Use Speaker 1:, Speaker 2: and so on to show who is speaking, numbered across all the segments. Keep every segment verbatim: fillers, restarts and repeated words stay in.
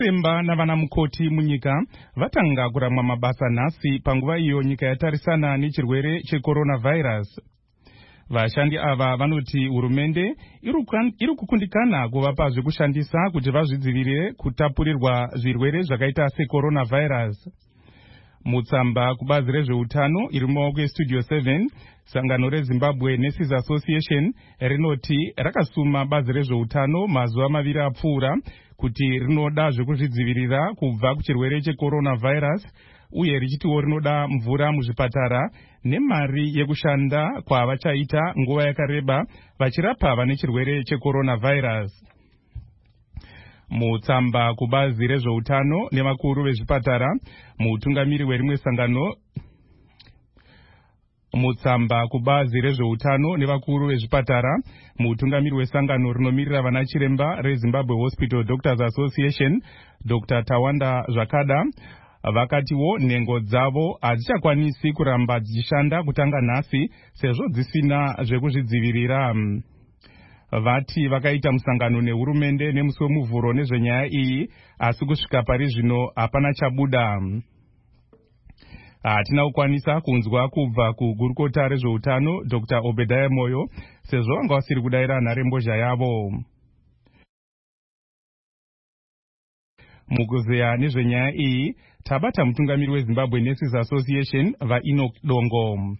Speaker 1: Vanachiremba navana mukoti munyika vatanga kuramwa mabasa nhasi panguva iyo nyika yatarisana nechirwere checoronavirus. Vashandi ava vanoti hurumende iri kukundikana kuvapa zvekushandisa kuti vazvidzivirire kutapurirwa zvirwere zvakaita secoronavirus. Mutsamba kubazi rezveutano iri mumaoko estudio seven, sangano reZimbabwe Nurses Association rinoti rakasuma bazi rezveutano mazuva maviri apfuura kuti rinoda zvekuzvidzivirira kubva kuchirwere checoronavirus, uye richitiwo rinoda mvura muzvipatara nemari yekushanda kwavachaita nguva yakareba vachirapa vane chirwere checoronavirus. Mutsamba kubazi rezveutano nevakuru vezvipatara, mutungamiri werimwe sangano Mutsamba kubazi rezveutano nevakuru vezvipatara, mutungamiri wesangano rinomirira vanachiremba reZimbabwe Hospital Doctors Association, Doctor Tawanda Zvakada, vakatiwo nhengo dzavo hadzichakwanisi kuramba dzichishanda kutanga nhasi sezvo dzisina zvekuzvidzivirira. Vati vakaita musangano nehurumende nemusi wemuvhuro nezvenyaya iyi, asi kusvika pari zvino hapana chabuda. Hatina kukwanisa kunzwa kubva kugurukota rezveutano Doctor Obadiah Moyo sezvo vanga vasiri kudayira nharembozha yavo. Mukuzeya nezvenyaya iyi tabata mutungamiri weZimbabwe Nurses Association vaEnoch Dongo.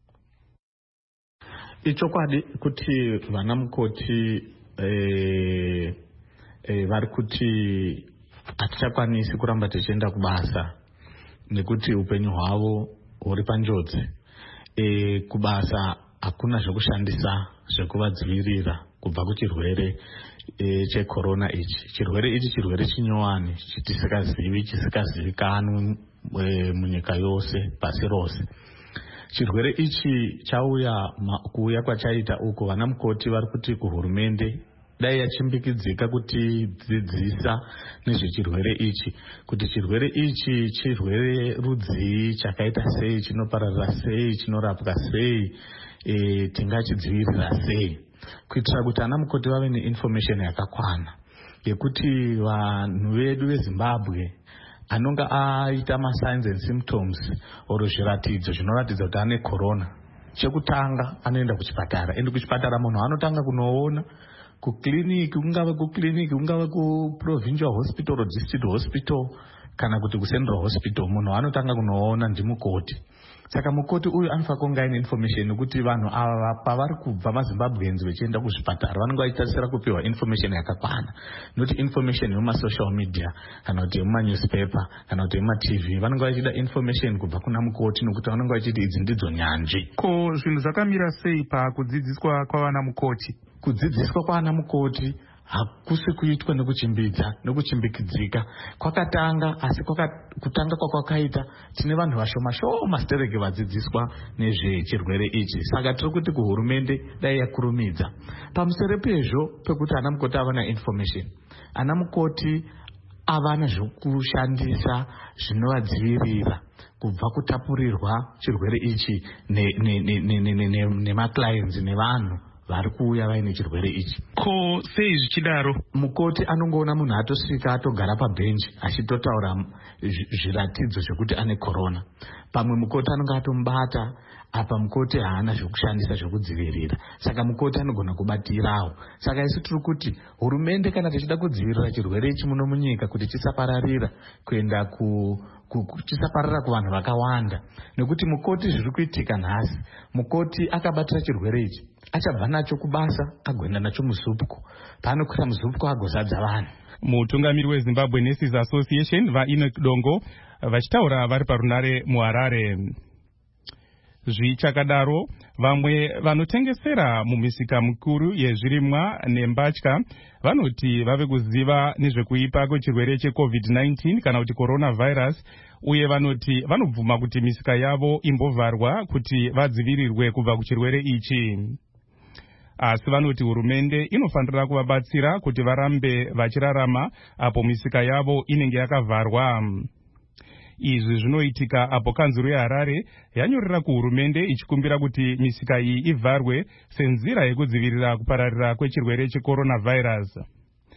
Speaker 2: Ichokwadi kuti vana mukoti eh, eh, vari kuti hatichakwanisi kuramba tichienda kubasa nekuti upenyu hwavo huri panjodzi. E, kubasa hakuna zvekushandisa zvekuvadzivirira kubva kuchirwere e, checorona ichi. Chirwere ichi chirwere chinyowani chitisikazivi chisikazivikanwi e, munyika yose pasi rose. Chirwere ichi chauya kuuya kwachaita uko vana mukoti vari kuti kuhurumende dai yachimbikidzika kuti dzidzisa nezvechirwere ichi, kuti chirwere ichi chirwere rudzii, chakaita sei, chinopararira sei, chinorapwa sei, e, tingachidzivirira sei, kuitira kuti ana mukoti vave neinformation yakakwana yekuti vanhu vedu veZimbabwe anonga aita masigns and symptoms oro zviratidzo zvinoratidza kuti ane corona, chekutanga anoenda kuchipatara. Ende kuchipatara munhu anotanga kunoona kukliniki, kungava kukliniki, kungava kuprovincial hospital or district hospital kana kuti kucentral hospital, munhu anotanga kunoona ndimukoti. Saka mukoti uyu anofanira kunga ine information kuti vanhu ava pavari kubva maZimbabweans vechienda kuzvipatara vanenge vachitarisira kupiwa information yakakwana, noti information yemumasocial media kana kuti yemumanewspaper kana kuti yemuma-T V. Vanenge vachida information kubva kuna mukoti nokuti vanenge vachiti idzi ndidzo nyanzvi.
Speaker 1: Ko zvinhu zvakamira sei pakudzidziswa kwavana mukoti?
Speaker 2: Kudzidziswa kwavana mukoti hakusi kuitwa nekuchimbidza nekuchimbikidzika. Kwakatanga, asi kutanga kwakwakaita tine vanhu vashoma shoma stereke vadzidziswa nezvechirwere ichi. Saka tiri kuti kuhurumende dai yakurumidza pamusoro pezvo pekuti ana mukoti avana information, ana mukoti avana zvekushandisa zvinovadzivirira kubva kutapurirwa chirwere ichi nemaclients nevanhu vari kuuya vaine chirwere ichi.
Speaker 1: Ko sei zvichidaro?
Speaker 2: Mukoti anongoona munhu atosvika atogara pabhenji achitotaura zviratidzo zvekuti ane corona. Pamwe mukoti anonga atomubata, apa mukoti haana zvekushandisa zvekudzivirira, saka mukoti anogona kubatirawo. Saka isu tiri kuti hurumende kana tichida kudzivirira chirwere ichi muno munyika kuti chisapararira kuenda ku chisapararira kuvanhu vakawanda, nekuti mukoti zviri kuitika nhasi, mukoti akabatira chirwere ichi achabva nacho kubasa agoenda nacho muzupko, paanokwira muzupko agozadza vanhu.
Speaker 1: Mutungamiri weZimbabwe Nurses Association vaEnoch Dongo vachitaura vari parunare muHarare. Zvichakadaro, vamwe vanotengesera mumisika mikuru yezvirimwa nembatya vanoti vave kuziva nezvekuipa kwechirwere checovid nineteen kana kuti coronavirus, uye vanoti vanobvuma kuti misika yavo imbovharwa kuti vadzivirirwe kubva kuchirwere ichi. Asi vanoti hurumende inofanira kuvabatsira kuti varambe vachirarama apo misika yavo inenge yakavharwa. Izvi zvinoitika apo kanzuro yeHarare yanyorera kuhurumende ichikumbira kuti misika iyi ivharwe senzira yekudzivirira kupararira kwechirwere checoronavirus.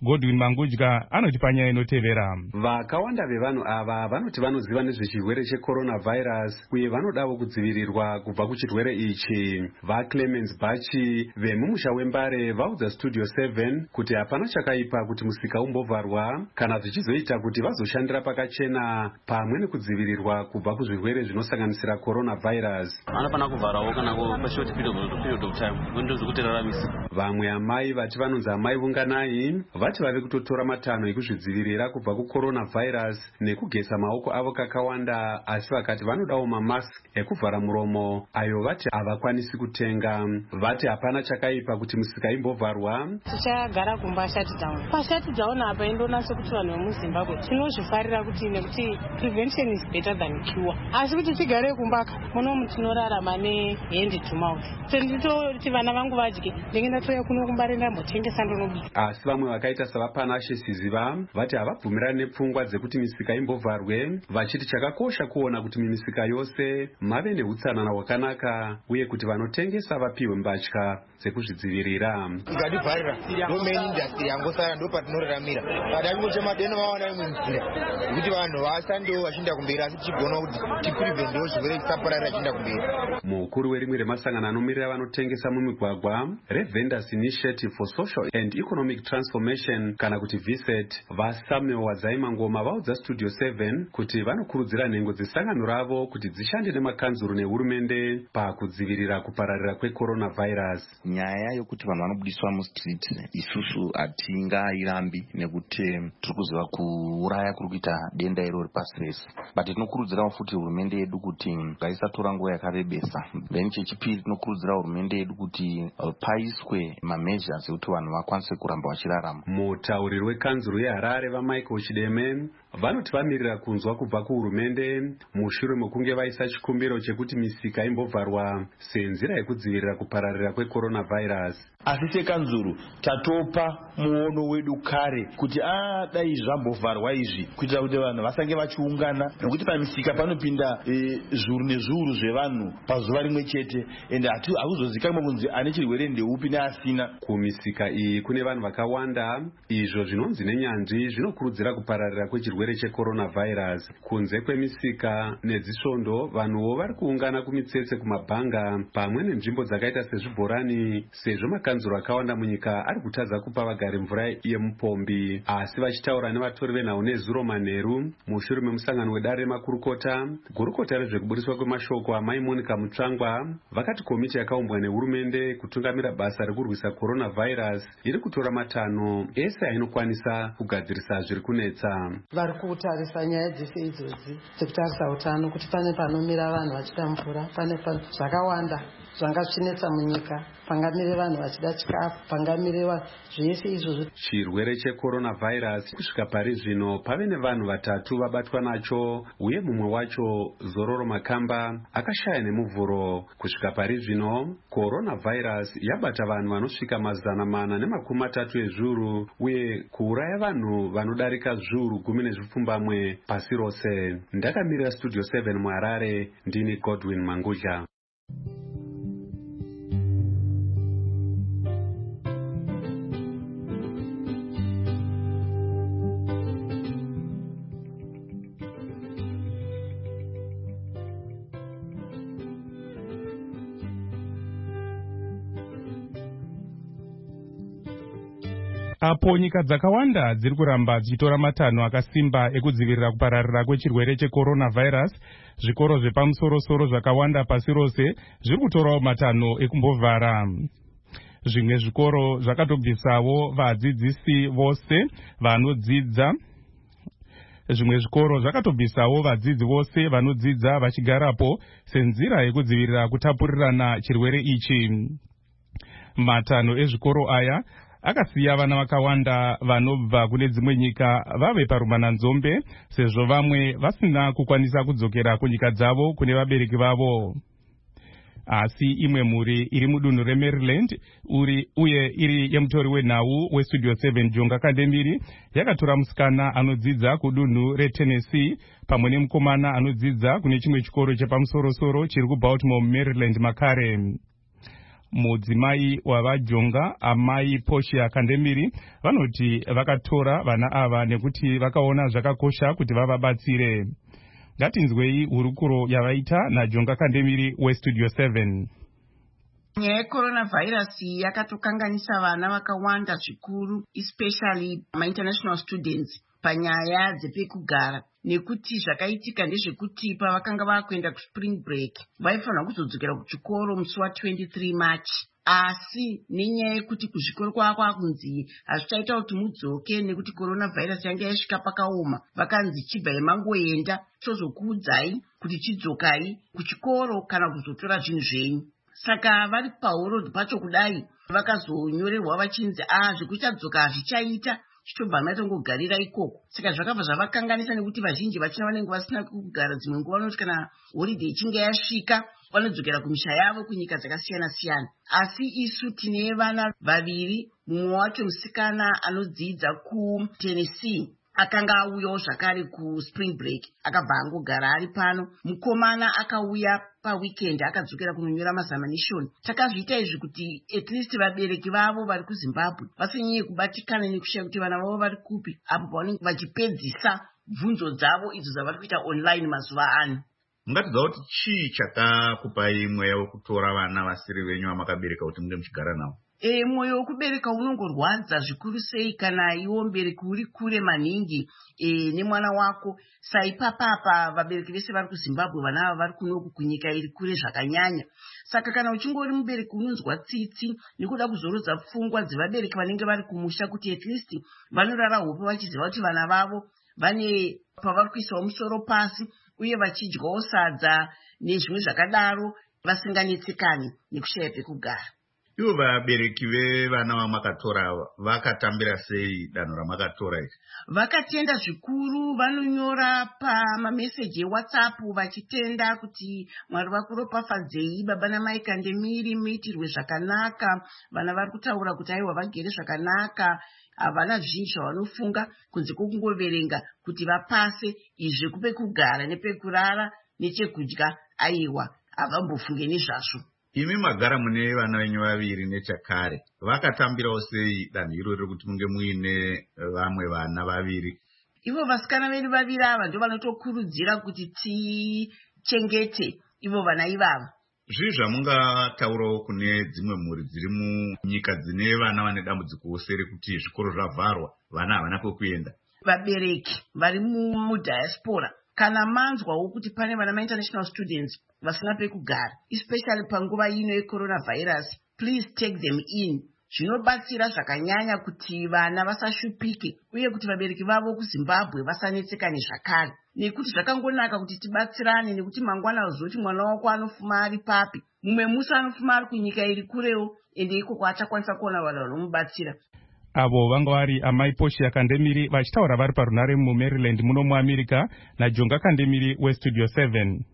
Speaker 1: Godwin Mangudya anoti panyaya inotevera.
Speaker 3: Vakawanda vevanhu ava vanoti vanoziva nezvechirwere checoronavirus uye vanodawo kudzivirirwa kubva kuchirwere ichi. VaClemens Bachi vemumusha wembare vaudza Studio seven kuti hapana chakaipa kuti musika umbovharwa kana zvichizoita kuti vazoshandira pakachena pamwe nekudzivirirwa kubva kuzvirwere zvinosanganisira coronavirus.
Speaker 4: Vanofana kuvharawo kana kwa short period of time windows kuti raramisa.
Speaker 3: Vamwe amai vati vanonzi amai vunganai vati vave kutotora matanho ekuzvidzivirira kubva kucoronavirus nekugesa maoko avo kakawanda, asi vakati vanodawo mamask ekuvhara muromo ayo vati havakwanisi kutenga. Vati hapana chakaipa kuti misika imbovharwa.
Speaker 5: Tichagara kumba shutdown. Pashutdown apa indonase kuti vanhu vemuZimbabwe tinozvifarira kuti nekuti prevention is better than cure. Asi kuti tigare kumbaka munomu tinorarama nehendi to mouth. Tenditoti vana vangu vadye ndingenda toya kuno kumbare ndambotengesa ndonobika.
Speaker 3: Asi vamwe vakaita savapanashe Siziva vati havabvumirani nepfungwa dzekuti misika imbovharwe, vachiti chakakosha kuona kuti mimisika yose mave neutsanana hwakanaka uye kuti vanotengesa vapiwe mbatya dzekuzvidzivirira.
Speaker 6: Ikadivharira ndo main industry yangosara ndo patinoraramira. Padachimoche madeno vawana imwe nzira kuti vanhu vasandewo vachinda kumberi asi tichigona kuti tipreventewo zvirwere chisapararira chiinda kumberi.
Speaker 3: Mukuru werimwe remasangano anomirira vanotengesa mumigwagwa reVendors Initiative for Social and Economic Transformation kana kuti V S E T, vaSamuel Wadzaima Ngoma vaudza Studio seven kuti vanokurudzira nhengo dzesangano ravo kuti dzishande nemakanzuru nehurumende pakudzivirira kupararira kwecoronavirus.
Speaker 7: Nyaya yokuti vanhu vanobudiswa mustreet isusu hatingairambi nekuti tiri kuziva kuuraya kuri kuita denda irori pasi rese, but tinokurudzirawo futi hurumende yedu kuti ngaisatora nguva yakarebesa. Then chechipiri tinokurudzira hurumende yedu kuti paiswe mameasures ekuti vanhu vakwanise kuramba vachirarama.
Speaker 3: Mutauriri wekanzuru yeHarare vaMichael Chideme vanoti vamirira kunzwa kubva kuhurumende mushure mekunge vaisa chikumbiro chekuti misika imbovharwa senzira yekudzivirira kupararira kwecoronavirus.
Speaker 8: Asi sekanzuru tatopa muono wedu kare kuti ah dai zvambovharwa izvi kuitira kuti vanhu vasange vachiungana, nekuti pamisika panopinda e, zviuru nezviuru zvevanhu pazuva rimwe chete ende hakuzozikamwe kunzi ane chirwere ndeupi neasina.
Speaker 3: Kumisika iyi kune vanhu vakawanda, izvo zvinonzi nenyanzvi zvinokurudzira kupararira kwechirwere checoronavirus. Kunze kwemisika nedzisvondo, vanhuwo vari kuungana kumitsetse, kumabhanga pamwe nenzvimbo dzakaita sezvibhorani, sezvo makanzuro akawanda munyika ari kutadza kupa vagari mvura yemupombi. Asi vachitaura nevatori venhau nezuro manheru mushure memusangano wedare remakurukota, gurukota rezvekubudiswa kwemashoko amai Monica Mutsvangwa vakati komiti yakaumbwa nehurumende kutungamira basa rekurwisa coronavirus iri kutora matanho ese ainokwanisa kugadzirisa zviri kunetsa.
Speaker 5: Vari kutarisa nyaya dzese idzodzi dzekutarisa utano kuti pane panomira vanhu vachida mvura, pane zvakawanda zvanga zvichinetsa munyika, pangamire vanhu vachida chikafu, pangamire zvese izvozvo.
Speaker 3: Chirwere checoronavirus kusvika pari zvino pave nevanhu vatatu vabatwa nacho uye mumwe wacho Zororo Makamba akashaya nemuvhuro. Kusvika pari zvino coronavirus yabata vanhu vanosvika mazana mana nemakumi matatu ezviuru uye kuuraya vanhu vanodarika zviuru gumi nezvipfumbamwe pasi rose. Ndakamirira Studio seven muHarare, ndini Godwin Mangudya.
Speaker 1: Apo nyika dzakawanda dziri kuramba dzichitora matanho akasimba ekudzivirira kupararira kwechirwere checoronavirus, zvikoro zvepamusoro-soro zvakawanda pasi rose zviri kutorawo matanho ekumbovhara. Zvimwe zvikoro zvakatobvisawo vadzidzisi vose vanodzidza Zvimwe zvikoro zvakatobvisawo vadzidzi vose vanodzidza vachigarapo senzira yekudzivirira kutapurirana chirwere ichi. Matanho ezvikoro aya akasiya vana vakawanda vanobva kune dzimwe nyika vave parumananzombe, sezvo vamwe vasina kukwanisa kudzokera kunyika dzavo kune vabereki vavo. Asi imwe mhuri iri mudunhu reMaryland uri uye iri yemutori wenhau weStudio seven Jonga Kandemiri yakatora musikana anodzidza kudunhu reTennessee pamwe nemukomana anodzidza kune chimwe chikoro chepamusoro-soro chiri kuBaltimore, Maryland makare. mudzimai wavajonga amai Portia Kandemiri vanoti vakatora vana ava nekuti vakaona zvakakosha kuti vavabatsire. Ngatinzwei hurukuro yavaita naJonga Kandemiri weStudio seven.
Speaker 9: Nyaya yeCoronavirus yakatokanganisa vana vakawanda zvikuru, especially ma-international students, panyaya dzepekugara. Nekuti zvakaitika ndezvekuti pavakanga vakuenda kuspring break vaifanira kuzodzokera kuchikoro musi wa23 March. Asi nenyaya yekuti kuzvikoro kwakwa kunzi hazvichaita kuti mudzoke nekuti coronavirus yanga yasvika pakaoma, vakanzi chibva mangoenda tozokuudzai kuti chidzokai kuchikoro kana kuzotora zvinhu zvenyu. Saka vari pauro pacho kudai vakazonyorerwa vachinzi ah zvekuchadzoka hazvichaita, chitobva matongogarira ikoko. Saka zvakabva zvavakanganisa nekuti vazhinji vachina vanenge vasina kugara dzimwe nguva vanoti kana holiday ichinge yasvika vanodzokera kumisha yavo kunyika dzakasiyana siyana. Asi isu tine vana vaviri, mumwe wacho musikana anodzidza kuTennessee akanga auyawo zvakare kuspring break akabva angogara ari pano. Mukomana akauya paweekend akadzokera kunonyora mazamanishoni. Takazviita izvi kuti at least vabereki vavo vari kuZimbabwe vasinyanye kubatikana nekushaya kuti vana vavo vari kupi apo pavanenge vachipedzisa bvunzo dzavo idzo dzavari kuita online mazuva ano.
Speaker 10: Mungatidza kuti chii chakakupai mweya wekutora vana vasiri venyu vamakabereka kuti munge muchigara navo?
Speaker 9: E, mwoyo wekubereka unongorwadza zvikuru sei kana iwo mubereki uri kure maningi e, nemwana wako. Saipapapa vabereki vese vari kuZimbabwe, vana ava vari kunoku kunyika iri kure zvakanyanya. Saka kana uchingori mubereki unonzwa tsitsi nekuda kuzorodza pfungwa dzevabereki vanenge vari kumusha kuti at least vanorara hope vachiziva kuti vana vavo vane pavari kuisawo musoro pasi uye vachidyawo sadza nezvimwe zvakadaro vasinganetsekani nekushaya pekugara.
Speaker 10: Ivo vabereki vevana vamakatora vakatambira sei danho ramakatora iri?
Speaker 9: Vakatenda zvikuru, vanonyora pamameseji eWhatsApp vachitenda kuti Mwari vakuropafadzei baba namai Kandemiri, muitirwe zvakanaka, vana vari kutaura kuti aiwa vagere zvakanaka, havana zvinhu zvavanofunga kunze kwokungoverenga kuti vapase izvi kupekugara nepekurara nechekudya, aiwa havambofunge nezvazvo.
Speaker 10: Imi magara mune vana venyu vaviri nechakare, vakatambirawo sei danho irori kuti munge muine vamwe vana vaviri?
Speaker 9: Ivo vasikana vedu vaviri ava ndo vanotokurudzira kuti tichengete ivo vana ivava.
Speaker 10: Zvii zvamungataurawo kune dzimwe mhuri dziri munyika dzine vana vane dambudziko usere kuti zvikoro zvavharwa, vana havana kwekuenda?
Speaker 9: Vabereki vari mudiaspora kana manzwawo kuti pane vana ma-international students vasina pekugara, especially panguva ino yeCoronavirus, please take them in. Zvinobatsira zvakanyanya kuti vana vasashupike uye kuti vabereki vavo kuZimbabwe vasanetsekane zvakare. Nekuti zvakangonaka kuti tibatsirane, nekuti mangwana uzoti mwana wako anofuma ari papi, mumwe musi anofuma ari kunyika iri kurewo, ende ikoko achakwanisa kuona vanhu vanomubatsira.
Speaker 1: Avo vanga vari amai Portia Kandemiri vachitaura vari parunare muMaryland muno muAmerica naJonga Kandemiri weStudio seven.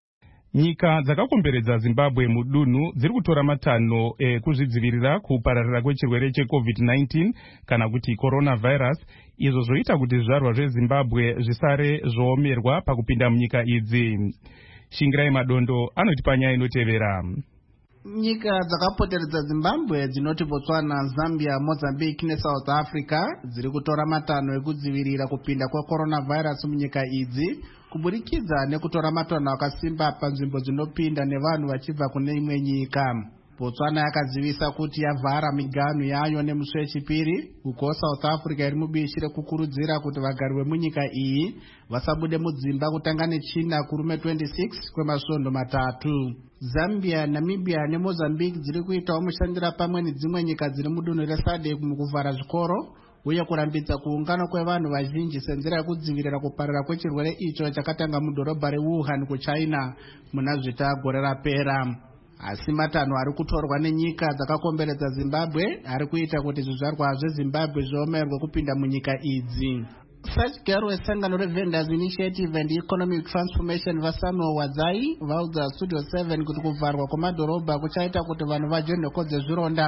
Speaker 1: Nyika dzakakomberedza Zimbabwe mudunhu dziri kutora matanho ekuzvidzivirira kupararira kwechirwere cheCovid nineteen kana kuti coronavirus, izvo zvoita kuti zvizvarwa zveZimbabwe zvisare zvomerwa pakupinda munyika idzi. Shingirai Madondo anoti panyaya inotevera.
Speaker 11: Nyika dzakapoteredza Zimbabwe dzinoti Botswana, Zambia, Mozambique neSouth Africa dziri kutora matanho ekudzivirira kupinda kwecoronavirus munyika idzi kuburikidza nekutora matanho akasimba panzvimbo dzinopinda nevanhu vachibva kune imwe nyika. Botswana yakazivisa kuti yavhara miganhu yayo nemusi wechipiri, uko South Africa iri mubishi rekukurudzira kuti vagari vemunyika iyi vasabude mudzimba kutanga nechina kurume twenty-six kwemasvondo matatu. Zambia, Namibia neMozambique dziri kuitawo mushandira pamwe nedzimwe nyika dziri mudunhu reSADC mukuvhara zvikoro uye kurambidza kuungana kwevanhu vazhinji senzira yekudzivirira kuparira kwechirwere icho chakatanga mudhorobha reWuhan kuChina muna zvita gore rapera. Asi matanho ari kutorwa nenyika dzakakomberedza Zimbabwe ari kuita kuti zvizvarwa zveZimbabwe zviomerwe kupinda munyika idzi. Sachigaro wesangano reVendors Initiative and Economic Transformation vaSamuel Wadzai vaudza Studio seven kuti kuvharwa kwemadhorobha kuchaita kuti vanhu vaje nhoko dzezvironda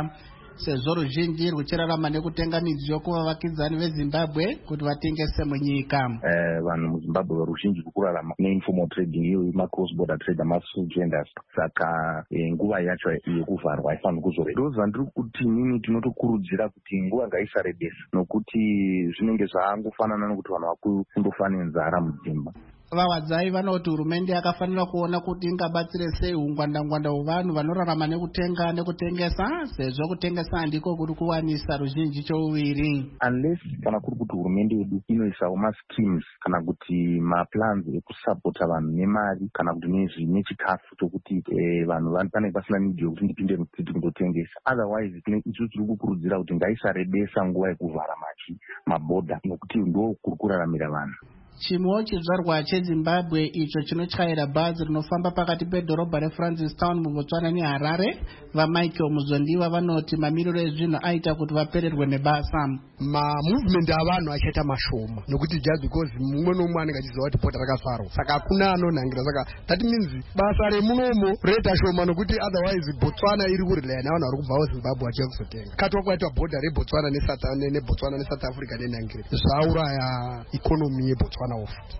Speaker 11: sezvo ruzhinji rwuchirarama nekutenga midziyo kuvavakidzani vezimbabwe kuti vatengese munyika.
Speaker 7: Vanhu muzimbabwe varuzhinji kukurarama neinformal trading iyo macross border trade amafood vendors, saka nguva yacho yekuvharwa haifaniri kuzoreba. Ndoziva ndiri kuti nini tinotokurudzira kuti nguva ngaisarebesa, nokuti zvinenge zvaangofanana nokuti vanhu vakundofa nenzara mudzimba.
Speaker 11: Vawadzai vanoti hurumende yakafanira kuona kuti ingabatsire sei ungwandangwanda hwevanhu vanorarama nekutenga nekutengesa, sezvo kutengesa ndiko kuri kuwanisa ruzhinji chouviri.
Speaker 7: Unless kana kuri kuti hurumende yedu inoisawo maschemes kana kuti maplans ekusapota vanhu nemari kana kuti nechikafu chokuti vanhu panenge pasina nidhi yokuti ndipinde mucity kundotengesa. Otherwise isu tiri kukurudzira kuti ngaisarebesa nguva yekuvhara machi mabhodha, nokuti ndo kuri kuraramira vanhu.
Speaker 11: Chimwewo chizvarwa cheZimbabwe icho chinotyaira bhazi rinofamba pakati pedhorobha reFrancistown muBotswana neHarare, vaMichael Muzondiwa vanoti mamiriro ezvinhu aita kuti vapererwe nebasa.
Speaker 12: Mamovement avanhu achaita mashoma nokuti just because mumwe nomwe anenge achiziva kuti bhodha rakavharwa, saka hakuna anonhangira. Saka that means basa remunomo roita shoma, nokuti otherwise Botswana iri kurilaya navanhu vari kubvawo Zimbabwe vachiya kuzotenga. Katwa kwaitwa bhodha reBotswana neBotswana neSouth Africa nenhangire zvauraya ikonomi yeBotswana.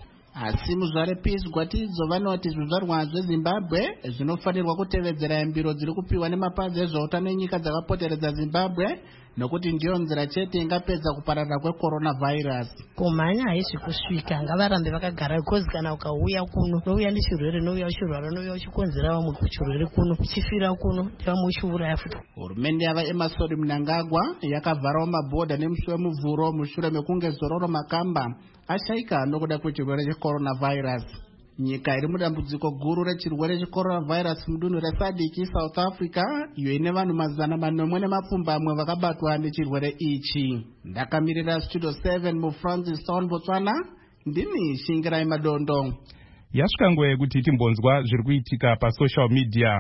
Speaker 11: Asi muzvare Peace Gwatidzo vanoti zvizvarwa zveZimbabwe zvinofanirwa kutevedzera mbiro dziri kupiwa nemapazi ezveutano enyika dzakapoteredza Zimbabwe, nokuti ndiyo nzira chete ingapedza kupararira kweCoronavirus.
Speaker 13: Kumhanya haisi kusvika, ngavarambe vakagara, because kana ukauya kuno nouya nechirwere, nouya uchirwara, nouya uchikonzera vamwe kuchirwere kuno, uchifira kuno ndivamwe uchiuraya futi.
Speaker 11: Hurumende yava Emerson Mnangagwa yakavharawo mabhodha nemusi wemuvhuro mushure mekunge Zororo Makamba ashaika nokuda kwechirwere cheCoronavirus. Nyika iri mudambudziko guru rechirwere cheCoronavirus mudunhu resadiki South Africa, iyo ine vanhu mazana manomwe nemapfumbamwe vakabatwa nechirwere ichi. Ndakamirira Studio seven muFrancistown, Botswana, ndini Shingirai Madondo.
Speaker 1: Yasvika nguva yekuti timbonzwa zviri kuitika pasocial media.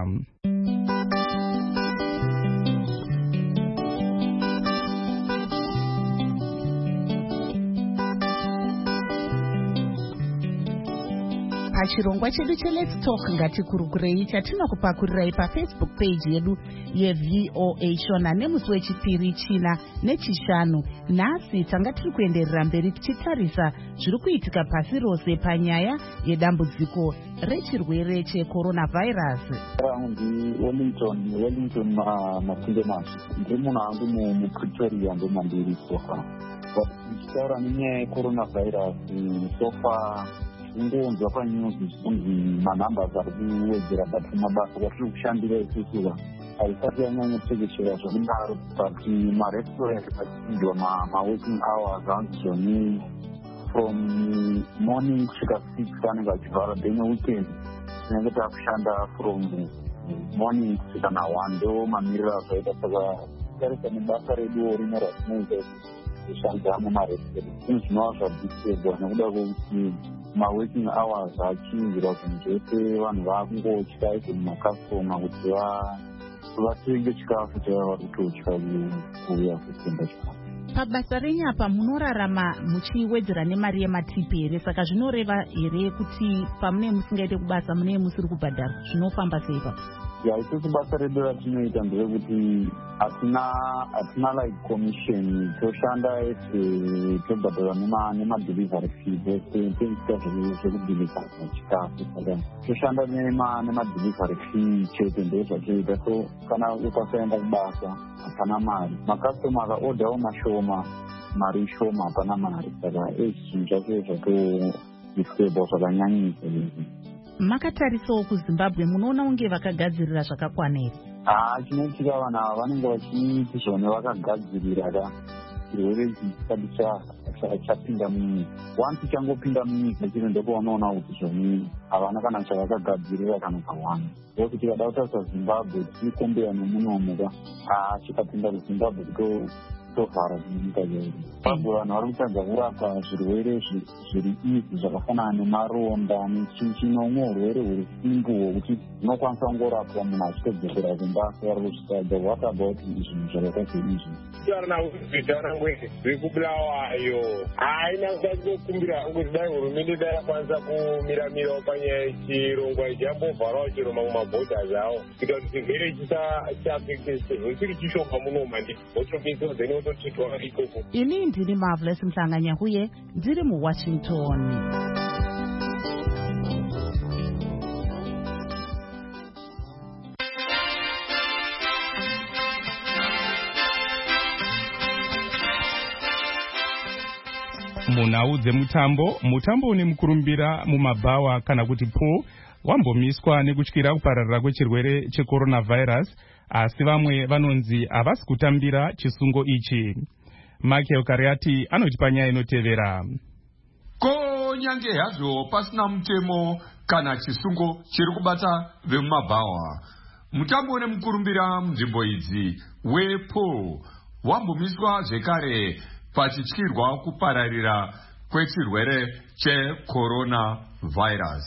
Speaker 14: Pachirongwa chedu cheLet's Talk ngatikurukurei chatinokupakurirai paFacebook page yedu yeV O A Shona nemusi wechipiri, china nechishanu. Nhasi tanga tiri kuenderera mberi tichitarisa zviri kuitika pasi rose panyaya yedambudziko rechirwere cheCoronavirus.
Speaker 15: Ndi Wellington Wellington Matunde Mashi, ndiri munhu angu muPretoria ndemandiri sofa. Tichitaura nenyaya yeCoronavirus sofa ndonzwa panews kunzi manumbers ari kuwedzera, but mabasa kwatiri kushandira isusuva haisati yanyanya kutekeshera zvakudaro, but marestaurant achinjwa maworking hours anzizoni from morning kusvika six anenge achivhara, then weekend tinenge takushanda from morning kusvika na one, ndo mamiriro azvaita. Saka tarisa nebasa redu rine ratinoita kushanda mumarestaurant, zvinhu zvinova zvadisebwa nekuda kwekuti maworking hours achinjirwa zvinhu zvese, vanhu vakungotya izvo mumakastoma kuti vatenge chikafu chava vari kutotya kuuya kutenga chikafu.
Speaker 14: Pabasa renyapa munorarama muchiwedzera nemari yematipi here, saka zvinoreva here kuti pamune musingaite kubasa mune musiri kubhadharwa, zvinofamba sei papo?
Speaker 15: Ya, isusu basa redu ratinoita nderekuti hatina hatina like commission, toshanda ese tobhadhara nemadelivery fees tengisika zvekudhilivha chikafu, saka toshanda nemadelivery fee chete ndozvatoita. So kana ukasaenda kubasa hapana mari, makastoma akaodhawo mashoma, mari shoma hapana mari, saka ezvinhu zvacho zvatodisturba zvakanyanyisa.
Speaker 14: Makatarisawo kuZimbabwe, munoona unge vakagadzirira zvakakwana here?
Speaker 15: Ah, chinoitika vanhu ava vanenge vachiti zvone vakagadzirira ka chirwere chisati chapinda munyika. Once changopinda munyika chiro ndoko vanoona kuti zvone havana kana chavakagadzirira kana kawanda. Ndokuti tikada kutarisa Zimbabwe tichikombeya nemunomo ka, ah chikapinda kuZimbabwe tovhara munyika yedu. Zimbabwe vanhu vari kutadza kurapa zvirwere zviri izvi zvakafanana nemaronda nechinchi, nomwe urwere huri simbu hwokuti unokwanisa kungorapwa munhu achitodzokera kumba yari kuchitaja. What about izvinhu zvakaita seizvi?
Speaker 16: taura kuzvitaura ngwete zvekubulawayo haina kukumbira kuti dai hurumende dai yakwanisa kumiramirawo panyaya yechirongwa ichambovharawo chero mamwe mabhodha zvawo kuita kuti chirwere chisafekesezvo chiri chishoma munoma ndi otopisa zene ototitwa ikoko.
Speaker 14: Ini ndini Marvelous Mhlanganyahuye ndiri muWashington.
Speaker 1: Munhau dzemutambo, mutambo une mukurumbira mumabhawa kana kuti pool wambomiswa nekutyira kupararira kwechirwere checoronavirus, asi vamwe vanonzi havasi kutambira chisungo ichi. Michael Kariati anoti panyaya inotevera.
Speaker 17: Ko nyange hazvo pasina mutemo kana chisungo chiri kubata vemumabhawa, mutambo une mukurumbira munzvimbo idzi wepool wambomiswa zvekare pachityirwa kupararira kwechirwere checoronavirus.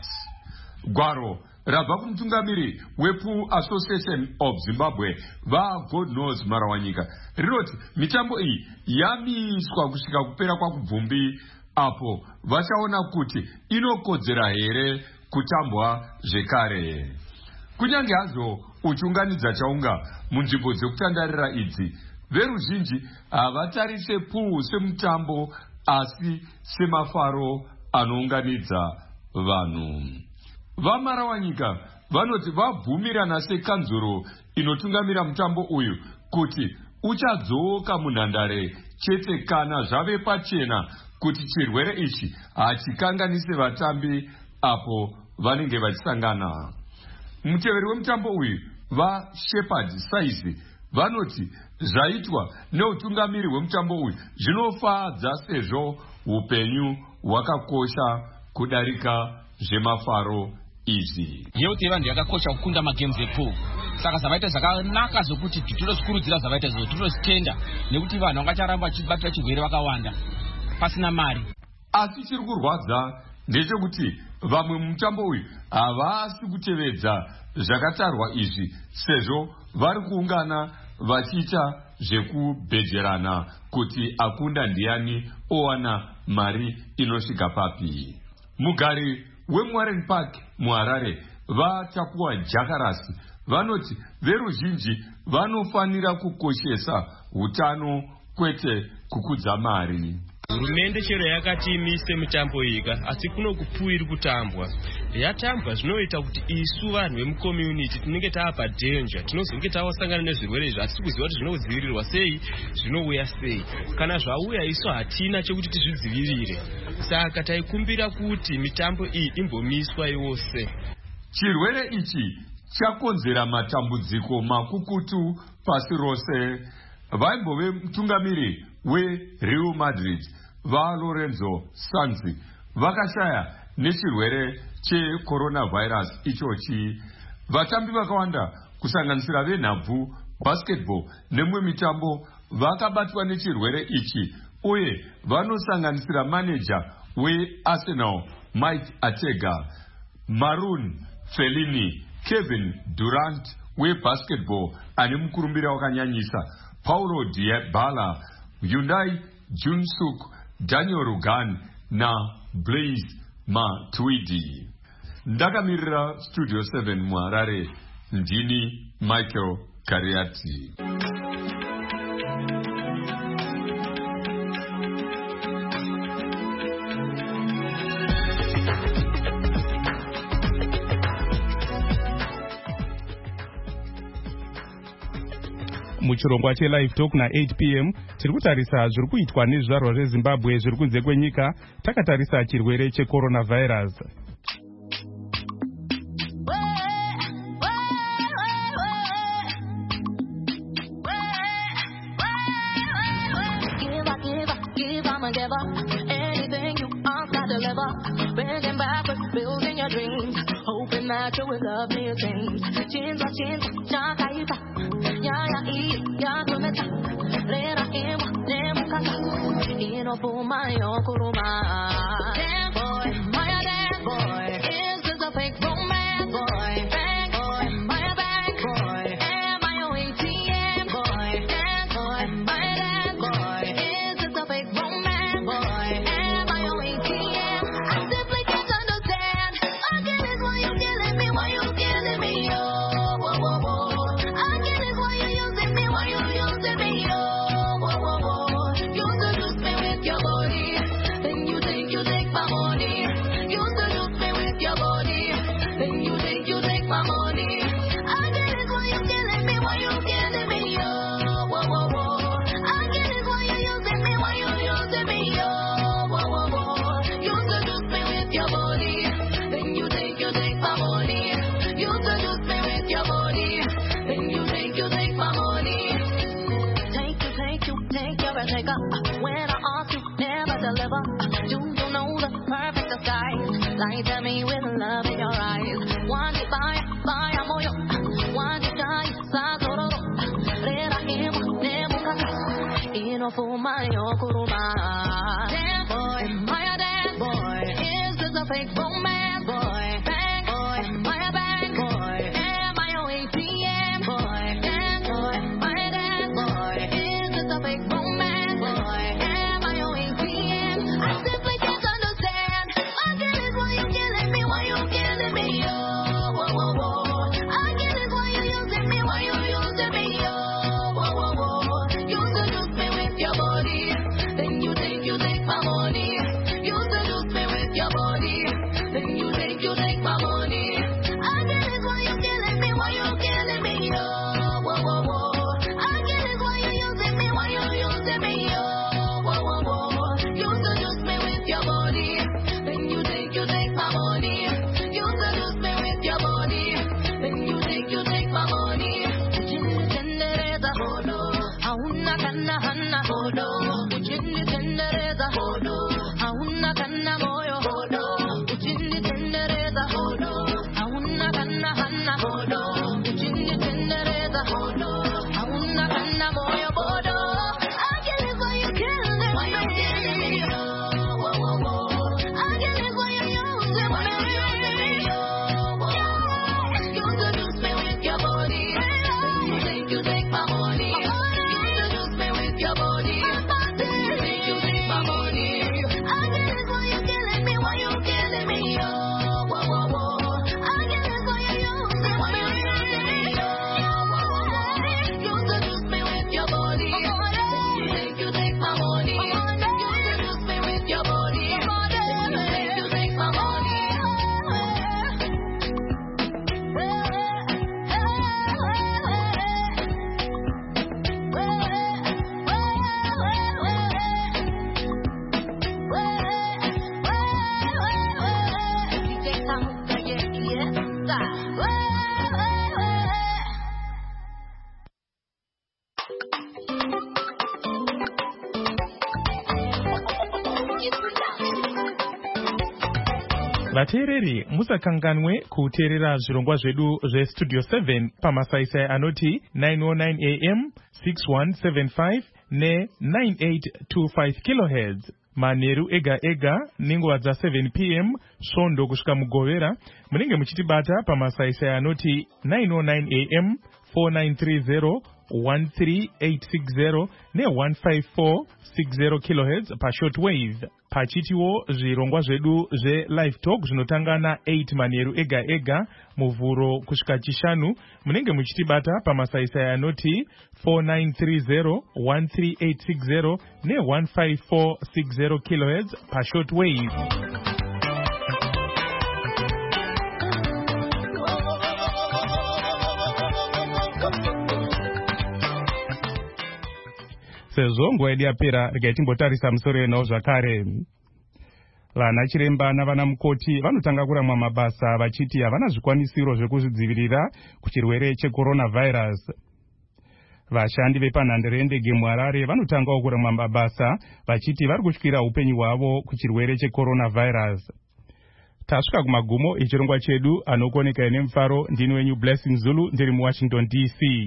Speaker 17: Gwaro rabva kumutungamiri wePool Association of Zimbabwe vaGod Knows Marawanyika rinoti mitambo iyi yamiswa kusvika kupera kwakubvumbi apo vachaona kuti inokodzera here kutambwa zvekare. Kunyange hazvo uchiunganidza chaunga munzvimbo dzekutandarira idzi, veruzhinji havatarise pool semutambo asi semafaro anounganidza vanhu. VaMarawanyika vanoti vabvumirana sekanzuro inotungamira mutambo uyu kuti uchadzoka munhandare chete kana zvave pachena kuti chirwere ichi hachikanganise vatambi apo vanenge vachisangana. Muteveri wemutambo uyu vaShepherd Saizi vanoti zvaitwa neutungamiri hwemutambo uyu zvinofadza sezvo upenyu hwakakosha kudarika zvemafaro izvi.
Speaker 18: Yeuti vanhu yakakosha kukunda magames epool. Saka zvavaita zvakanaka zvokuti tinozvikurudzira zvavaita izvo, tinozvitenda nekuti vanhu vangacharamba vachibatira chirwere vakawanda pasina mari.
Speaker 17: Asi chiri kurwadza ndechekuti vamwe mumutambo uyu havasi kutevedza zvakatarwa izvi sezvo vari kuungana vachiita zvekubhejerana kuti akunda ndiani owana mari inosvika papi. Mugari weMwarren Park muHarare vaTapuwa Jakarasi vanoti veruzhinji vanofanira kukoshesa hutano kwete kukudza mari.
Speaker 19: Hurumende chero yakati imise mitambo ika asi kuno kuPool iri kutambwa yatambwa zvinoita kuti isu vanhu vemucommunity tinenge taapa danger, tinozonge tawasangana nezvirwere izvi asi kuziva kuti zvinodzivirirwa sei, zvinouya sei. Kana zvauya isu hatina chekuti tizvidzivirire, saka taikumbira kuti mitambo iyi imbomiswa yose.
Speaker 17: Chirwere ichi chakonzera matambudziko makukutu pasi rose. Vaimbove mutungamiri weReal Madrid vaLorenzo Sanzi vakashaya nechirwere checoronavirus ichochi. Vatambi vakawanda kusanganisira venhabvu, basketball nemwe mitambo vakabatwa nechirwere ichi uye vanosanganisira manager weArsenal Mike Atega, Maroon Fellaini, Kevin Durant webasketball ane mukurumbira wakanyanyisa, Paulo Dybala, Hyundai Junsuk, Daniel Rugan na Blaise Matuidi. Ndakamirira Studio seven muHarare, ndini Michael Kariati.
Speaker 1: Muchirongwa cheLive Talk na eight p m tiri kutarisa zviri kuitwa nezvizvarwa zveZimbabwe zviri kunze kwenyika, takatarisa chirwere checoronavirus.
Speaker 20: For my uncle, my damn boy, my damn boy, is this a fake romance boy? Bang boy. perfect disguise. Light me with love in your eyes. Want it by, by, I'm all your. Want it die, Sadoro. Rera him, Nebuka. Ino Fuma, Yokuruma. Dance boy, am I a dance boy? Is this a fake romance boy? Bang boy, am I a bang boy? Am I a A T M boy? Dance boy, am I a dance boy? Is this a fake romance boy? Am I a A T M? I simply can't understand. I get it, why you killing me? Why you killing me? Oh, whoa, whoa, whoa. I get it, why you using me? Why you using me? Oh, whoa, whoa, whoa. You seduce me with your body, then you think you take my money. You seduce me with your body, then you think you take my money. I get it, why you killing me? Why you killing me? Oh, whoa, whoa, whoa. I get it, why you using me? Why you using me? Oh, whoa, whoa, whoa. You seduce me with your body, then you think you take my money. You seduce me with your body, then you think you take my money. Ujini tendereza hodo, hauna kana hana hodo. Ujini tendereza hodo, hauna kana moyo hodo. Ujini tendereza hodo, hauna kana hana hodo. Ujini tendereza hodo, hauna kana moyo hodo. I get it why you killing me, why you killing me, oh, whoa, whoa, whoa. I get it why you using me, why you using me, oh, whoa, whoa. You seduce me with your body, then you think you take my money. You seduce me with your body, then you think you take my money. I get it why you killing me, why you killing me, oh, whoa, whoa, whoa. I get it why you using, why you using me, oh, whoa, whoa, whoa. You seduce me with your body, then you think you take my money. You seduce me with your body, then you think you take my money.
Speaker 1: vateereri musakanganwe kuteerera zvirongwa zvedu zvestudio seven pamasaisai anoti nine oh nine a m six one seven five ne nine eight two five kilohertz manheru ega ega nenguva dza seven p m svondo kusvika mugovera. Munenge muchitibata pamasaisai anoti nine oh nine a m four nine three zero one three eight six zero ne one five four six zero kilohertz pashortwave. Pachitiwo zvirongwa zvedu zve-live talk zvinotanga na eight manheru ega ega muvhuro kusvika chishanu. Munenge muchitibata pamasaisai anoti four nine three zero one three eight six zero ne one five four six zero kilohertz pashortwave. Sezvo nguva yedu yapera, regai timbotarisa musoro yenhau zvakare. Vana chiremba navana mukoti vanotanga kuramwa mabasa vachiti havana zvikwanisiro zvekuzvidzivirira kuchirwere checoronavirus. Vashandi vepanhandare yendege muHarare vanotangawo kuramwa mabasa vachiti vari kutyira upenyu hwavo kuchirwere checoronavirus. Tasvika kumagumo echirongwa chedu, anokuoneka nemufaro. Ndini wenyu Blessing Zulu, ndiri muWashington D C.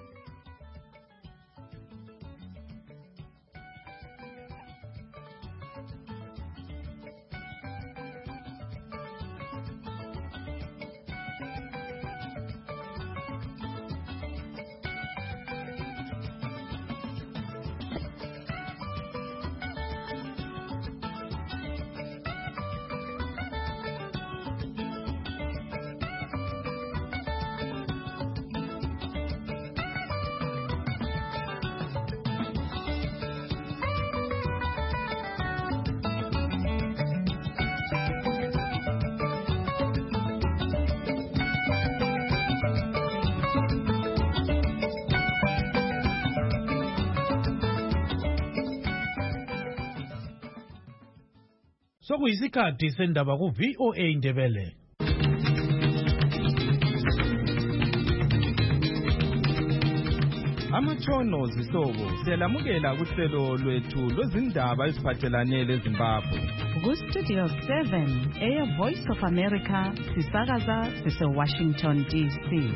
Speaker 21: Sokuyisikhathi sendaba ku-V O A Ndebele.
Speaker 1: Amatshono zihlobo siyalamukela kuhlelo lwethu lwezindaba eziphathelane leZimbabwe.
Speaker 14: kustudio seven eyevoice of America sisakaza sise-Washington D C.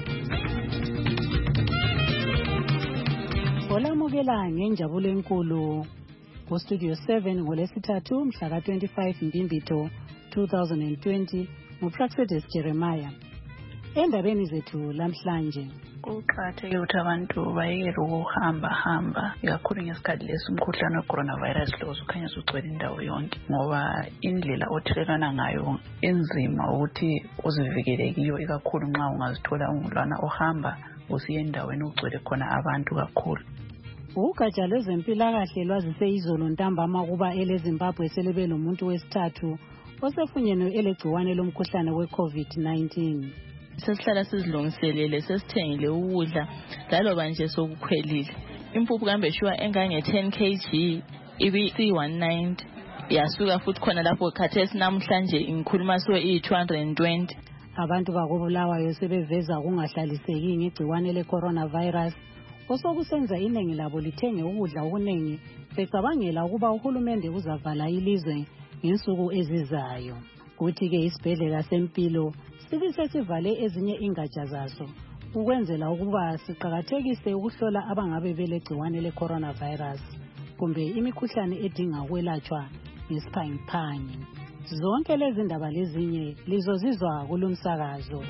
Speaker 2: Olamukela ngenjabulo enkulu kustudio seven ngolesithathu mhla ka twenty-five Mbimbito two thousand twenty nguPraxedes Jeremiah. Endabeni zethu lamhlanje
Speaker 22: kuqakathekile ukuthi abantu bayekele ukuhamba hamba ikakhulu ngesikhathi lesi umkhuhlane we-coronavirus lo ukhanya usugcwele indawo yonke, ngoba indlela othelelana ngayo enzima ukuthi uzivikele kiyo, ikakhulu nxa ungazithola ungulwana ohamba usiye endaweni ugcwele khona abantu kakhulu.
Speaker 2: Ugatsha lwezempilakahle lwazise izolo ntambama kuba eleZimbabwe selebe lomuntu wesithathu osefunyenwe elegciwane lomkhuhlane we-COVID nineteen.
Speaker 23: Sesihlala sizilungiselele, sesithengile ukudla laloba nje sokukhwelile. Impuphu kambe shuwa engange ten kilograms ibi C one ninety yasuka futhi khona lapho khathesi namhlanje ngikhuluma so i two hundred twenty.
Speaker 2: Abantu bakobulawayo sebeveza kungahlaliseki ngegciwane le-coronavirus osokusenza iningi labo lithenge ukudla okuningi becabangela ukuba uhulumende uzavala ilizwe ngensuku ezizayo. Kuthi-ke isibhedlela sempilo sibe sesivale ezinye ingatsha zaso ukwenzela ukuba siqakathekise ukuhlola abangabe belegciwane le-coronavirus kumbe imikhuhlane edinga ukwelatshwa ngesiphangiphangi. Zonke lezi ndaba lezinye lizozizwa kulumsakazo.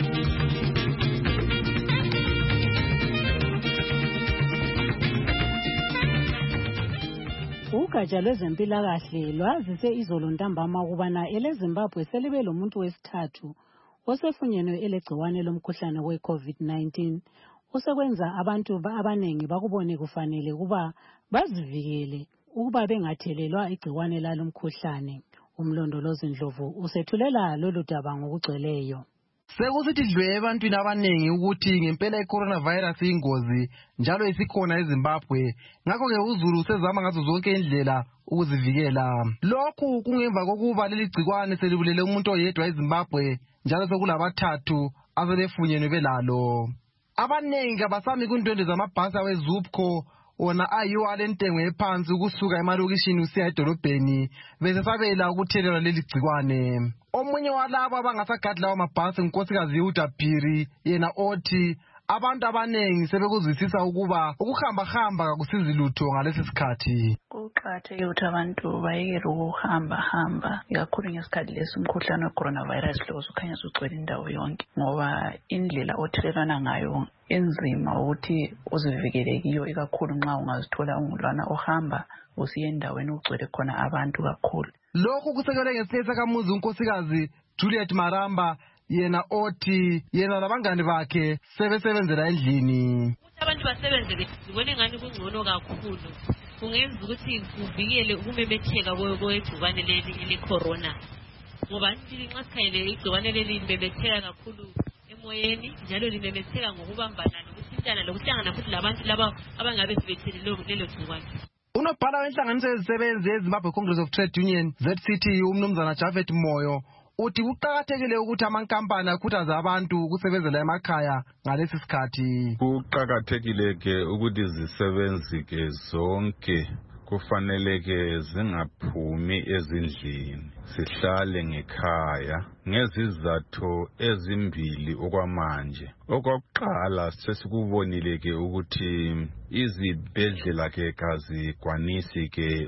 Speaker 2: Ugatsha lwezempilakahle lwazise izolo ntambama ukubana eleZimbabwe selibe lomuntu wesithathu osefunyenwe elegciwane lomkhuhlane we-COVID nineteen osekwenza abantu abanengi bakubone kufanele kuba bazivikele ukuba bengathelelwa igciwane lalomkhuhlane. Umlondolozi Ndlovu usethulela lolu daba ngokugcweleyo.
Speaker 24: Sekusithi dlwe ebantwini abanengi ukuthi ngempela i-coronavirus ingozi njalo isikhona eZimbabwe, ngakho-ke uZulu sezama ngazo zonke indlela ukuzivikela. Lokhu kungemva kokuba leli gcikwane selibulele umuntu oyedwa eZimbabwe njalo sekulabathathu asebefunyenwe belalo. Abanengi abasami kundwendwe zamabhasi aweZupco wona ayiwo alentengo ephansi ukusuka emalokishini usiya edolobheni besesabela ukuthelelwa leli gcikwane. Omunye walabo abangasagadla lawo mabhasi ngunkosikazi Yuda Phiri, yena othi abantu abanengi sebekuzwisisa ukuba ukuhamba hamba kakusizi lutho ngalesi sikhathi.
Speaker 22: Kuqakathekile ukuthi abantu bayekele ukuhamba hamba ikakhulu ngesikhathi lesi umkhuhlane we-coronavirus lo ukhanya usugcwele indawo yonke, ngoba indlela othelelana ngayo enzima ukuthi uzivikele kiyo, ikakhulu nxa ungazithola ungulwana ohamba usiye endaweni ugcwele khona abantu kakhulu.
Speaker 24: Lokhu kusekelwe ngesinye sakamuzi unkosikazi Juliet Maramba, yena othi yena labangani bakhe sebesebenzela endlini.
Speaker 25: Abantu basebenze besibone ngani kungcono kakhulu, kungenza ukuthi kuvikele ukumemetheka kwegciwane leli le-corona, ngoba nxa sikhangele igciwane leli limemetheka kakhulu emoyeni njalo limemetheka ngokubambana nokuthintana lokuhlangana futhi labantu laba abangabe sebethelelwe lelo gciwane.
Speaker 24: Unobhala wenhlanganiso yezisebenzi yeZimbabwe Congress of Trade Union Z C T U umnumzana Javed Moyo uthi kuqakathekile ukuthi amankampani akhuthaze abantu ukusebenzela emakhaya ngalesi sikhathi.
Speaker 26: Kuqakathekile ke ukuthi izisebenzi ke zonke kufanele ke zingaphumi ezindlini, sihlale ngekhaya ngezizathu ezimbili okwamanje. Okokuqala sesikubonile ke ukuthi izibhedlela ke kazikwanisi ke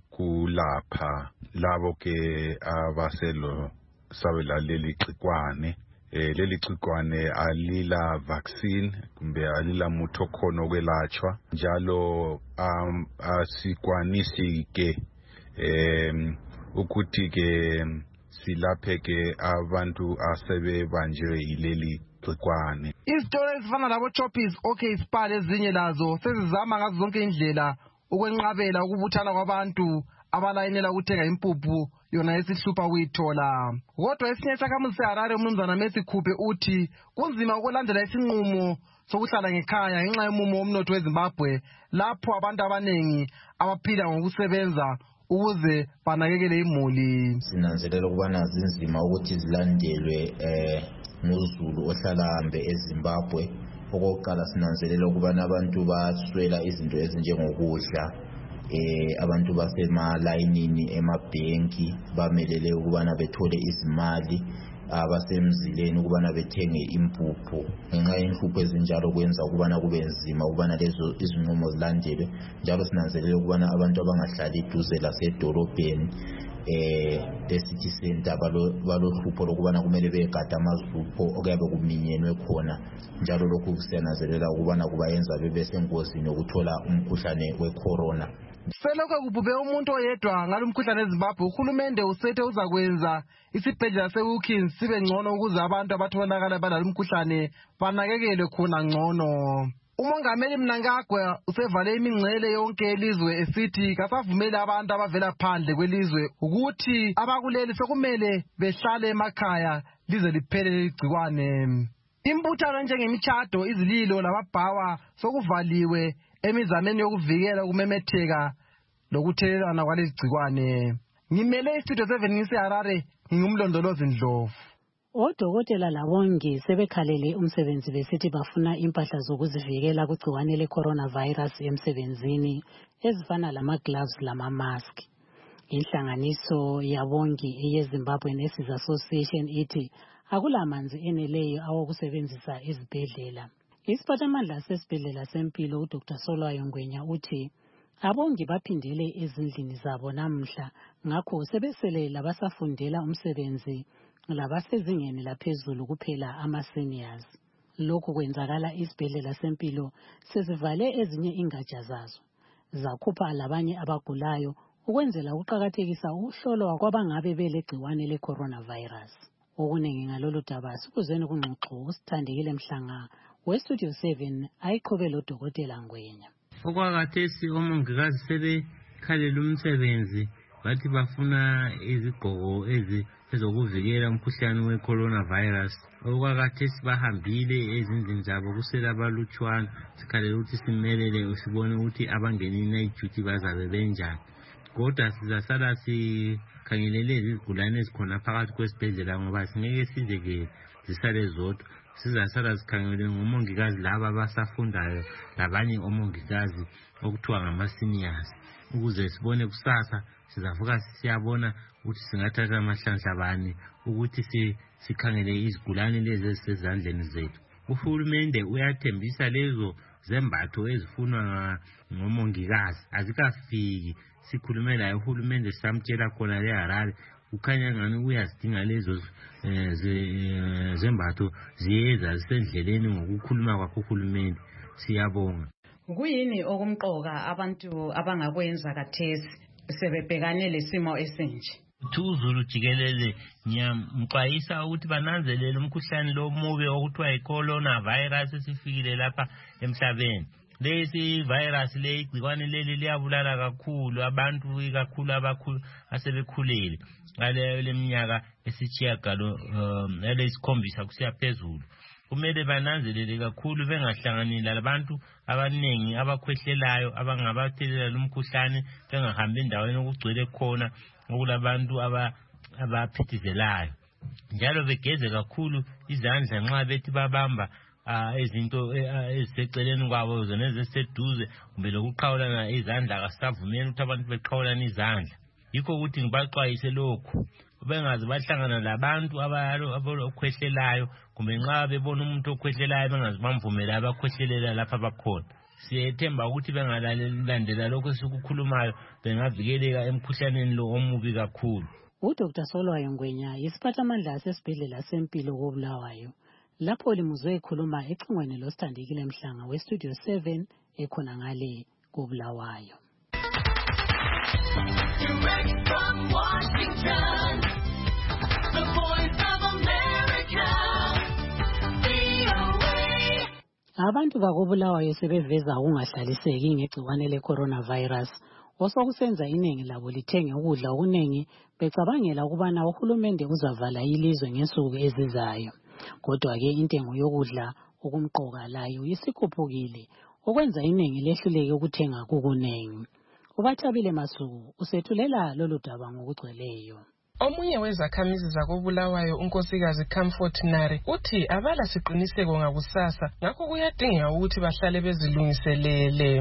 Speaker 26: ukulapha labo ke abaselo sabela leli gcikwane. Eh, leli gcikwane alila vaccine kumbe alila muthi okhona okwelatshwa, njalo um, asikwanisi ke um, ukuthi ke silaphe ke abantu asebebanjwe yileli gcikwane.
Speaker 24: Izitolo ezifana labo Choppies, OK Spar ezinye lazo sezizama ngazo zonke indlela ukwenqabela ukubuthana kwabantu abalayinela ukuthenga impuphu yona esihlupha ukuyithola. Kodwa esinye sakamuzi seHarare umnumzana Messi Khuphe uthi kunzima ukulandela isinqumo sokuhlala ngekhaya ngenxa yomumo womnotho weZimbabwe lapho abantu abanengi abaphila ngokusebenza ukuze banakekele imuli.
Speaker 27: Sinanzelela ukubana zinzima ukuthi zilandelwe eh noZulu ohlala hambe eZimbabwe. Okokuqala sinanzelela ukubana abantu baswela izinto ezinjengokudla eh abantu basemalayinini emabhenki bamelele ukubana bethole izimali abasemzileni ukubana bethenge impuphu ngenxa yenhlupho ezinjalo kwenza ukubana kube nzima ukubana lezo izinqumo zilandelwe njalo sinanzelele ukubana abantu abangahlali eduze lasedolobheni eh the city center balohlupho lokubana kumele begada amazupho okuyabe kuminyenwe khona njalo lokhu kusenanzelela ukubana kubayenza bebe sengozini ukuthola umkhuhlane wecorona.
Speaker 24: Selokho kubhubhe umuntu oyedwa ngalomkhuhlane eZimbabwe, uhulumende usethe uzakwenza isibhedlela seWilkins sibe ngcono ukuze abantu abatholakala balalomkhuhlane banakekelwe khona ngcono. Umongameli Mnangagwa usevale imingcele yonke elizwe esithi kasavumele abantu abavela phandle kwelizwe ukuthi abakuleli sokumele behlale emakhaya lize liphele igcikwane. Imbuthano njengemishado, izililo lababhawa sokuvaliwe emizameni yokuvikela ukumemetheka lokuthelelana kwalezi gcikwane. Ngimele istudio seven ngiseHarare, ngingumlondolozi Ndlovu.
Speaker 2: Odokotela labongi sebekhalele umsebenzi besithi bafuna impahla zokuzivikela kugciwane le-coronavirus emsebenzini ezifana lama-gloves lama-mask. Inhlanganiso yabongi eyeZimbabwe Nurses Association ithi akulamanzi eneleyo awokusebenzisa izibhedlela. Isiphathamandla sesibhedlela sempilo uDr Solwayo Ngwenya uthi abongi baphindele ezindlini zabo namhla ngakho sebesele labasafundela umsebenzi labasezingeni laphezulu kuphela ama-seniors. Lokhu kwenzakala isibhedlela sempilo sezivale ezinye ingatsha zazo zakhupha labanye abagulayo ukwenzela ukuqakathekisa ukuhlolwa kwabangabe belegciwane le-coronavirus. Okuningi ngalolu daba sikuzweni kungxoxo usithandekile Mhlanga westudio seven ayiqhubela uDokotela Ngwenya.
Speaker 3: Okwakathesi omongikazi sebekhalela umsebenzi bathi bafuna izigqoko ezokuvikela umkhuhlane we-coronavirus. Okwakathesi bahambile ezindlini zabo kusela abalutshwana, sikhalela ukuthi simelele sibone ukuthi abangena i-night duty bazabe benjani. Kodwa sizasala sikhangelele izigulane ezikhona phakathi kwesibhedlela ngoba singeke size-ke zisale zodwa. Sizasala sikhangelele ngomongikazi laba abasafundayo labanye omongikazi okuthiwa ngama-seniors ukuze sibone kusasa sizavuka siyabona ukuthi singathatha amahlandla bani ukuthi sikhangele izigulane lezi ezisezandleni zethu. Uhulumende uyathembisa lezo zembatho ezifunwa ngomongikazi azikafiki. Sikhulume laye uhulumende samtshela khona leHarare ukhanya ngani uyazidinga lezo zembatho ziyeza zisendleleni ngokukhuluma kwakho uhulumende. Siyabonga.
Speaker 4: Kuyini okumqoka abantu abangakwenza kathesi sebebhekane lesimo esinje?
Speaker 3: Uzulu jikelele ngiyamxwayisa ukuthi bananzelele umkhuhlane lo mubi okuthiwa yi-coronavirus esifikile lapha emhlabeni. Lesi virus le igcikwane leli liyabulala kakhulu abantu ikakhulu abakhulu asebekhulile ngaleyo leminyaka esitshiyagalo elesikhombisa kusiya phezulu. Kumele bananzelele kakhulu bengahlanganela labantu abanengi abakhwehlelayo abangabathelela lumkhuhlane bengahambi endaweni okugcwele khona okulabantu abaphithizelayo. Njalo begeze kakhulu izandla nxa bethi babamba izinto eziseceleni kwabo zona eziseduze kumbe lokuqhawulana izandla akasavumeli ukuthi abantu beqhawulana izandla. Yikho ukuthi ngibaxwayise lokhu bengazi bahlangana labantu abakhwehlelayo kumbe nxa bebona umuntu okhwehlelayo bengazi bamvumela abakhwehlelela lapha bakhona. Siyethemba ukuthi bengalandela lokho esikukhulumayo bengavikeleka emkhuhlaneni lo omubi kakhulu.
Speaker 2: uDr Solwayo Ngwenya yisiphathamandla sesibhedlela sempilo koBulawayo. Lapho limuzwe ekhuluma ecingweni losithandekile Mhlanga westudio seven ekhona ngale koBulawayo. Direct from Washington, the voice of America, V O A. Abantu bakoBulawayo sebeveza ukungahlaliseki ngegciwane le-coronavirus. Osokusenza iningi labo lithenge ukudla okuningi becabangela ukubana uhulumende uzavala ilizwe ngensuku ezizayo. Kodwa-ke intengo yokudla okumqoka layo isikhuphukile okwenza iningi lehluleke ukuthenga kukunengi. Ubathabile Masuku usethulela lolu daba ngokugcweleyo.
Speaker 5: Omunye wezakhamizi zakoBulawayo unkosikazi Comfort Nare uthi abala siqiniseko ngakusasa ngakho kuyadingeka ukuthi bahlale bezilungiselele.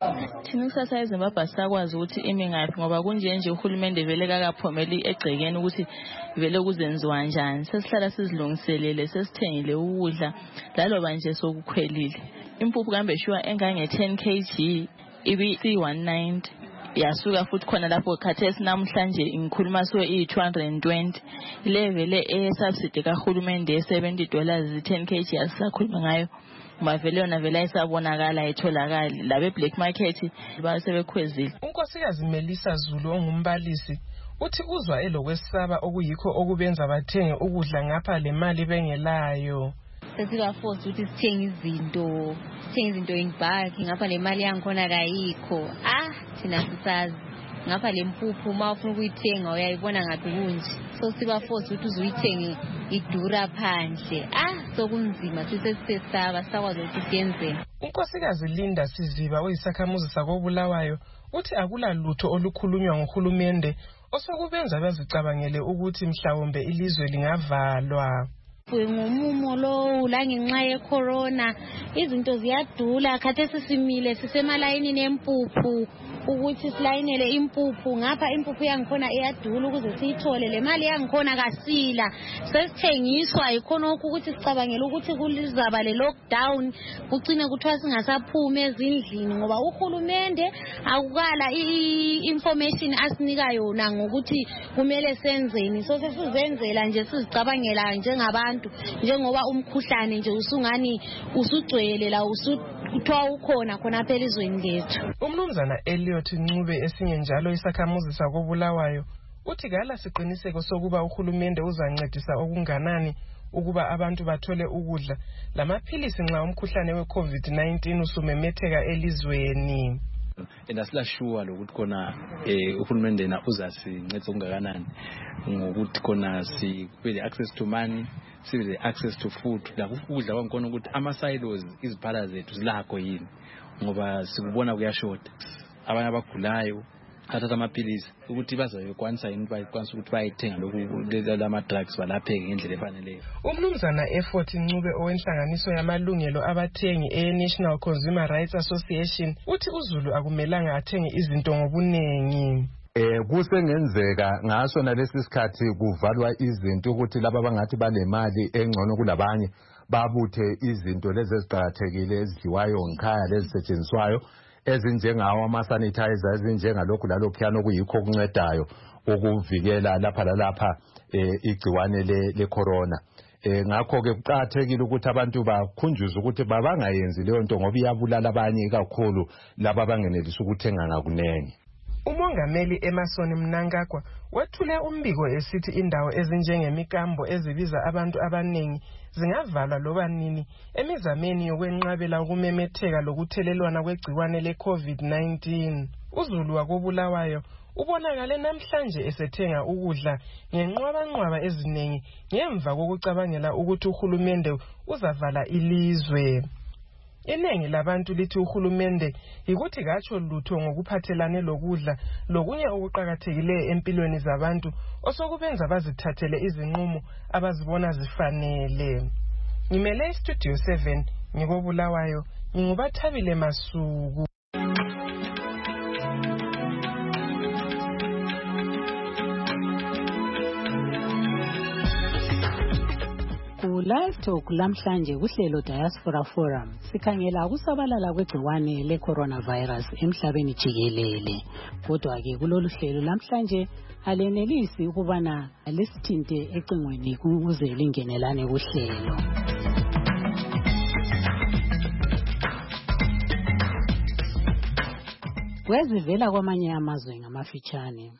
Speaker 23: Thina kusasa eZimbabwe sakwazi ukuthi imi ngaphi ngoba kunje nje uhulumende vele kakaphomeli egcekeni ukuthi vele kuzenziwa njani. Sesihlala sizilungiselele, sesithengile ukudla laloba nje sokukhwelile. Impuphu kambe shwa engange ten kilograms ibi C one ninety. Yasuka futhi khona lapho khathesi namhlanje ngikhuluma so i two hundred twenty. Level e subsidy kahulumende ye seventy dollars ten kilograms yasisakhuluma ngayo. Mavele yona vele ayisabonakala ayitholakali labe black market basebekhwezile.
Speaker 5: Unkosikazi Melissa Zulu ongumbalisi uthi uzwa elokwesaba okuyikho okubenza bathenge ukudla ngapha le mali bengelayo.
Speaker 6: Sesiba force ukuthi sithenge izinto, sithenge izinto in bulk ngapha le mali yangikhona kayikho. Ah, thina sisazi ngapha le mpuphu uma ufuna ukuyithenga uyayibona ngathi kunje. So siba force ukuthi uzuyithenge idura phandle. Ah, sokunzima sisesisaba sakwazi ukuthi siyenze.
Speaker 5: Unkosikazi Linda Siziba oyisakhamuzi sakobulawayo uthi akula lutho olukhulunywa ngohulumende osokubenza bazicabangele ukuthi mhlawumbe ilizwe lingavalwa.
Speaker 6: Ngomumo lo la ngenxa ye corona izinto ziyadula khathesi simile sisemalayini nempuphu ukuthi silayinele impuphu ngapha impuphu yangikhona iyadula ukuze siyithole le mali yangikhona kasila sesithengiswa ikhona ukuthi sicabangela ukuthi kulizaba le lockdown kucine kuthiwa singasaphumi ezindlini ngoba uhulumende akukala i-information asinika yona ngokuthi kumele senzeni. So sesizenzela nje sizicabangela njengabantu njengoba umkhuhlane nje usungani usugcwele la usuthiwa ukhona khona phela izweni lethu.
Speaker 5: Umnumzana Elliot Ncube esinye njalo isakhamuzi sakobulawayo uthi kala siqiniseko sokuba uhulumende uzancedisa okunganani ukuba abantu bathole ukudla lamaphilisi nxa umkhuhlane we COVID nineteen usumemetheka elizweni.
Speaker 7: Endasila sure lokuthi khona eh uhulumende na uzasincedisa okungakanani ngokuthi khona sibe access to money, sibe access to food. La ukudla kwankona ukuthi ama silos iziphala zethu zilakho yini ngoba sikubona kuyashota. Abanye abagulayo bathatha amaphilisi ukuthi bazayokwanisa yini bayikwanisa ukuthi bayithenga lokhu lama drugs balapheke ngendlela efaneleyo.
Speaker 5: Umnumzana Effort Ncube owenhlanganiso yamalungelo abathengi e-National Consumer Rights Association uthi uZulu akumelanga athenge izinto ngobunengi.
Speaker 8: Eh kusengenzeka ngaso nalesi sikhathi kuvalwa izinto ukuthi laba abangathi banemali engcono kulabanye babuthe izinto lezi eziqhakathekile ezidliwayo ngikhaya lezi setshenziswayo ezinjengawo ama sanitizer ezinjengalokhu lalokhuyana okuyikho okuncedayo ukuvikela lapha lalapha igciwane le corona. Eh ngakho ke kuqhakathekile ukuthi abantu bakhunjuzwe ukuthi babangayenzi leyo nto ngoba iyabulala abanye kakhulu laba abangenelisa ukuthenga ngakunene.
Speaker 5: Umongameli Emerson Mnangagwa wethule umbiko esithi indawo ezinjengemikambo ezibiza abantu abanengi zingavalwa loba nini emizameni yokwenqabela ukumemetheka lokuthelelwana kwegciwane le COVID nineteen. uZulu wakobulawayo ubonakale namhlanje esethenga ukudla ngenqwabanqwaba eziningi ngemva kokucabangela ukuthi uhulumende uzavala ilizwe. Iningi labantu lithi uhulumende ikuthi katsho lutho ngokuphathelane lokudla lokunye okuqhakathekileyo empilweni zabantu osokubenza bazithathele izinqumo abazibona zifanele. Ngimele Studio seven ngikobulawayo ngingubathabile Masuku.
Speaker 2: Live Talk lamhlanje kuhlelo Diaspora Forum sikhangela ukusabalala kwegciwane le coronavirus emhlabeni jikelele. Kodwa ke kulolu hlelo lamhlanje alenelisi ukubana lisithinte ecingweni ukuze lingenelane kuhlelo. Kwezivela kwamanye amazwe ngamafitshane.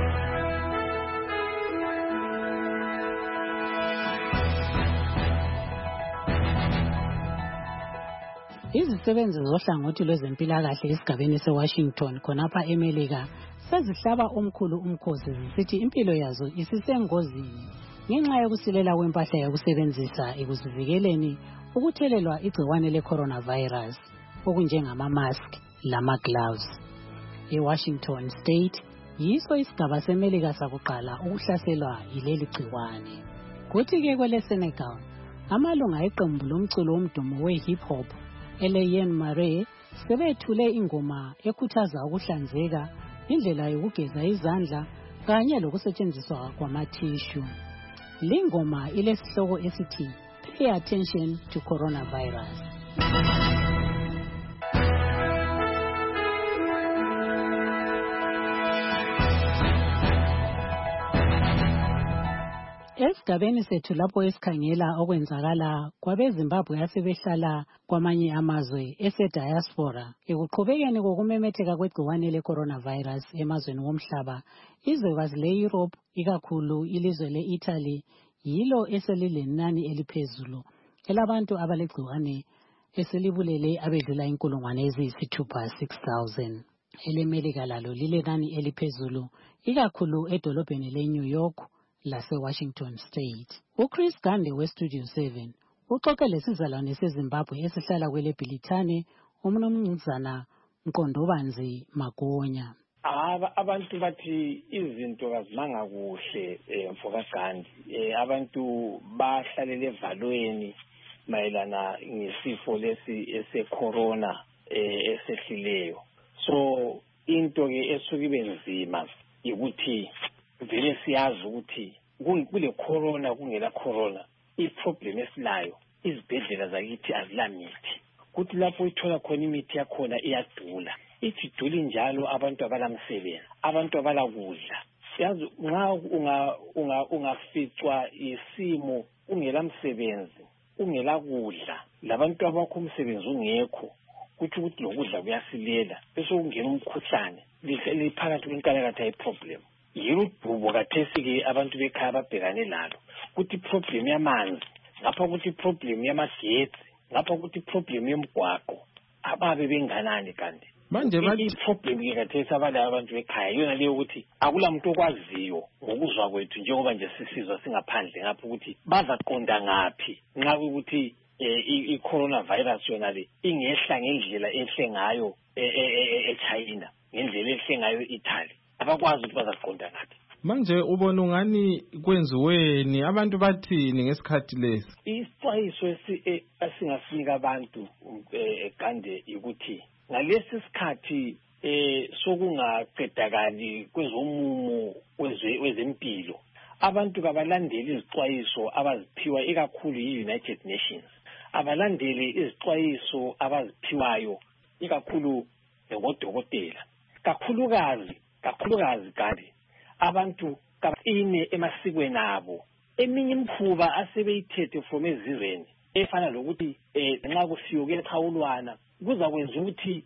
Speaker 2: Izisebenzi zohlangothi lwezempilakahle esigabeni seWashington khonapha eMelika sezihlaba omkhulu umkhosi zisithi impilo yazo isisengozini ngenxa yokusilela kwempahla yokusebenzisa ekuzivikeleni ukuthelelwa igciwane le-coronavirus okunjengama-mask lama-gloves. EWashington State yiso isigaba seMelika sakuqala ukuhlaselwa yileli gciwane. Kuthi-ke kwele-Senegal amalunga eqembu lomculo womdumo we-hip hop ele-Yen Mare sebethule ingoma ekhuthaza ukuhlanzeka, indlela yokugeza izandla kanye lokusetshenziswa kwamathishu. Lingoma ilesihloko esithi Pay Attention to Coronavirus. Esigabeni sethu lapho esikhangela okwenzakala kwabeZimbabwe asebehlala kwamanye amazwe ese-diaspora ekuqhubekeni kokumemetheka kwegciwane le-coronavirus emazweni womhlaba, izwekazi le-Europe ikakhulu ilizwe le-Italy yilo eselilenani eliphezulu elabantu abalegciwane eselibulele abedlula inkulungwane eziyisithupha six thousand. EleMelika lalo lilenani eliphezulu ikakhulu edolobheni le-New York lase-Washington State. UChris Gande we-Studio seven uxoxe lesizalwane seZimbabwe esihlala kwele-Bhilithane, umnumzana Mqondobanzi Magonya.
Speaker 9: Aba abantu bathi izinto kazimanga kuhle mfokagandi eh abantu bahlalele evalweni mayelana ngesifo lesi ese-corona eh esehlileyo. So into ke esuke ibe nzima ukuthi vele siyazi ukuthi kule corona kungela corona i-problem esilayo izibhedlela zakithi azilamithi, kuthi lapho ithola khona imithi yakhona iyadula, ithi iduli njalo abantu abalamsebenzi, abantu abalakudla. Yazi nxa unga unga ungaficwa isimo ungela msebenzi, ungela kudla, labantu abakho umsebenzi ungekho, kuthi ukuthi lokudla kuyasilela bese kungena umkhuhlane liphakathi kwenkalakatha ye-problem. Yirudubo kathesi ke abantu bekhaya babhekane lalo, kuthi problem yamanzi, ngapha kuthi problem yamagetsi, ngapha kuthi problem yemgwaqo, ababe benganani kanti manje bathi i-problem ke kathesi abala abantu bekhaya yona leyo ukuthi akula muntu okwaziyo ngokuzwa kwethu njengoba nje sisizwa singaphandle ngapha ukuthi bazaqonda ngaphi nxa ukuthi i-coronavirus yona le ingehla ngendlela ehle ngayo e-China, ngendlela ehle ngayo e-Italy, abakwazi ukuthi bazaqonda ngaphi.
Speaker 10: Manje ubona ungani kwenziweni, abantu bathini ngesikhathi lesi?
Speaker 9: Isixwayiso esingasinika abantu egande ukuthi ngalesi sikhathi eh sokungaqedakali kwezomumo wezempilo, abantu kabalandeli izixwayiso abaziphiwa ikakhulu yi-United Nations, abalandeli izixwayiso abaziphiwayo ikakhulu ngodokotela, kakhulukazi kakhulukazi kanti abantu kabaqine emasikweni abo. Eminye imkhuba asebeyithethe from ezizweni efana lokuthi eh nxa kufiyo kuyaqhawulwana kuza kwenza ukuthi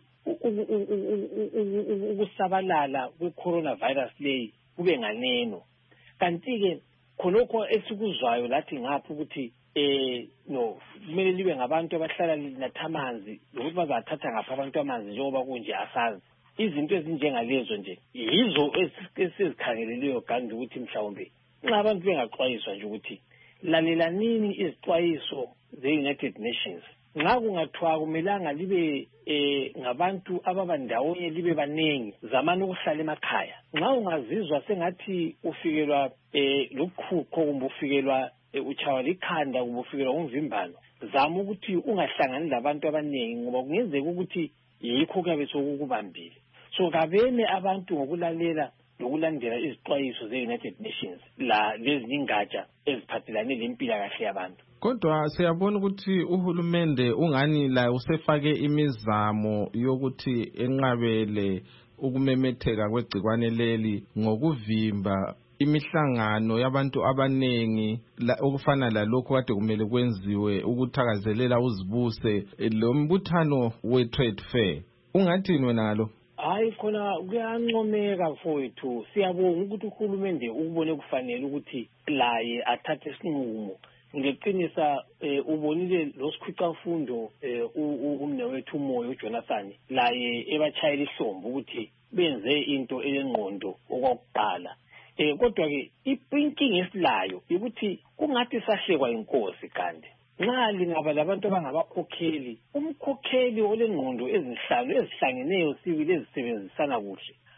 Speaker 9: ukusabalala kwe-coronavirus leyi kube nganeno. Kanti ke khonokho esikuzwayo lathi ngapha ukuthi eh no kumele libe ngabantu abahlala nathamanzi lokuthi bazathatha ngapha abantu amanzi njengoba kunje asazi. Izinto ezinjengalezo nje yizo esizikhangeleleyo kanti ukuthi mhlawumbe nxa abantu bengaxwayiswa nje ukuthi lalelanini izixwayiso ze-United Nations, nxa kungathiwa kumelanga libe eh ngabantu ababandawonye libe baningi zamana ukuhlala emakhaya, nxa ungazizwa sengathi ufikelwa eh lokuqhuqho kumbe ufikelwa uchawa likhanda kumbe ufikelwa umvimbano, zama ukuthi ungahlangani labantu abaningi ngoba kungenzeka ukuthi yikho kuyabe sokukubambile. So kabene abantu ngokulalela lokulandela izixwayiso ze-United Nations la lezi ingatsha eziphathelane lempilakahle yabantu.
Speaker 10: Kodwa siyabona ukuthi uhulumende ungani la usefake imizamo yokuthi enqabele ukumemetheka kwegcikwane leli ngokuvimba imihlangano yabantu abanengi okufana lalokho kade kumele kwenziwe ukuthakazelela uzibuse lo mbuthano we-trade fair. Ungathini wena ngalo?
Speaker 9: Hayi khona kuyancomeka mfowethu, siyabonga ukuthi uhulumende ukubone kufanele ukuthi laye athathe isinqumo. Ngeqinisa ubonile losikhwicamfundo umnewethu umoya uJonathan laye ebachayela ihlombe ukuthi benze into elengqondo okwakuqala. Eh kodwa ke inkinga esilayo ukuthi kungathi sahlekwa inkosi kanti nxa lingaba labantu abangabakhokheli, umkhokheli olengqondo ezinhlalo ezihlangeneyo sibili ezisebenzisana kuhle,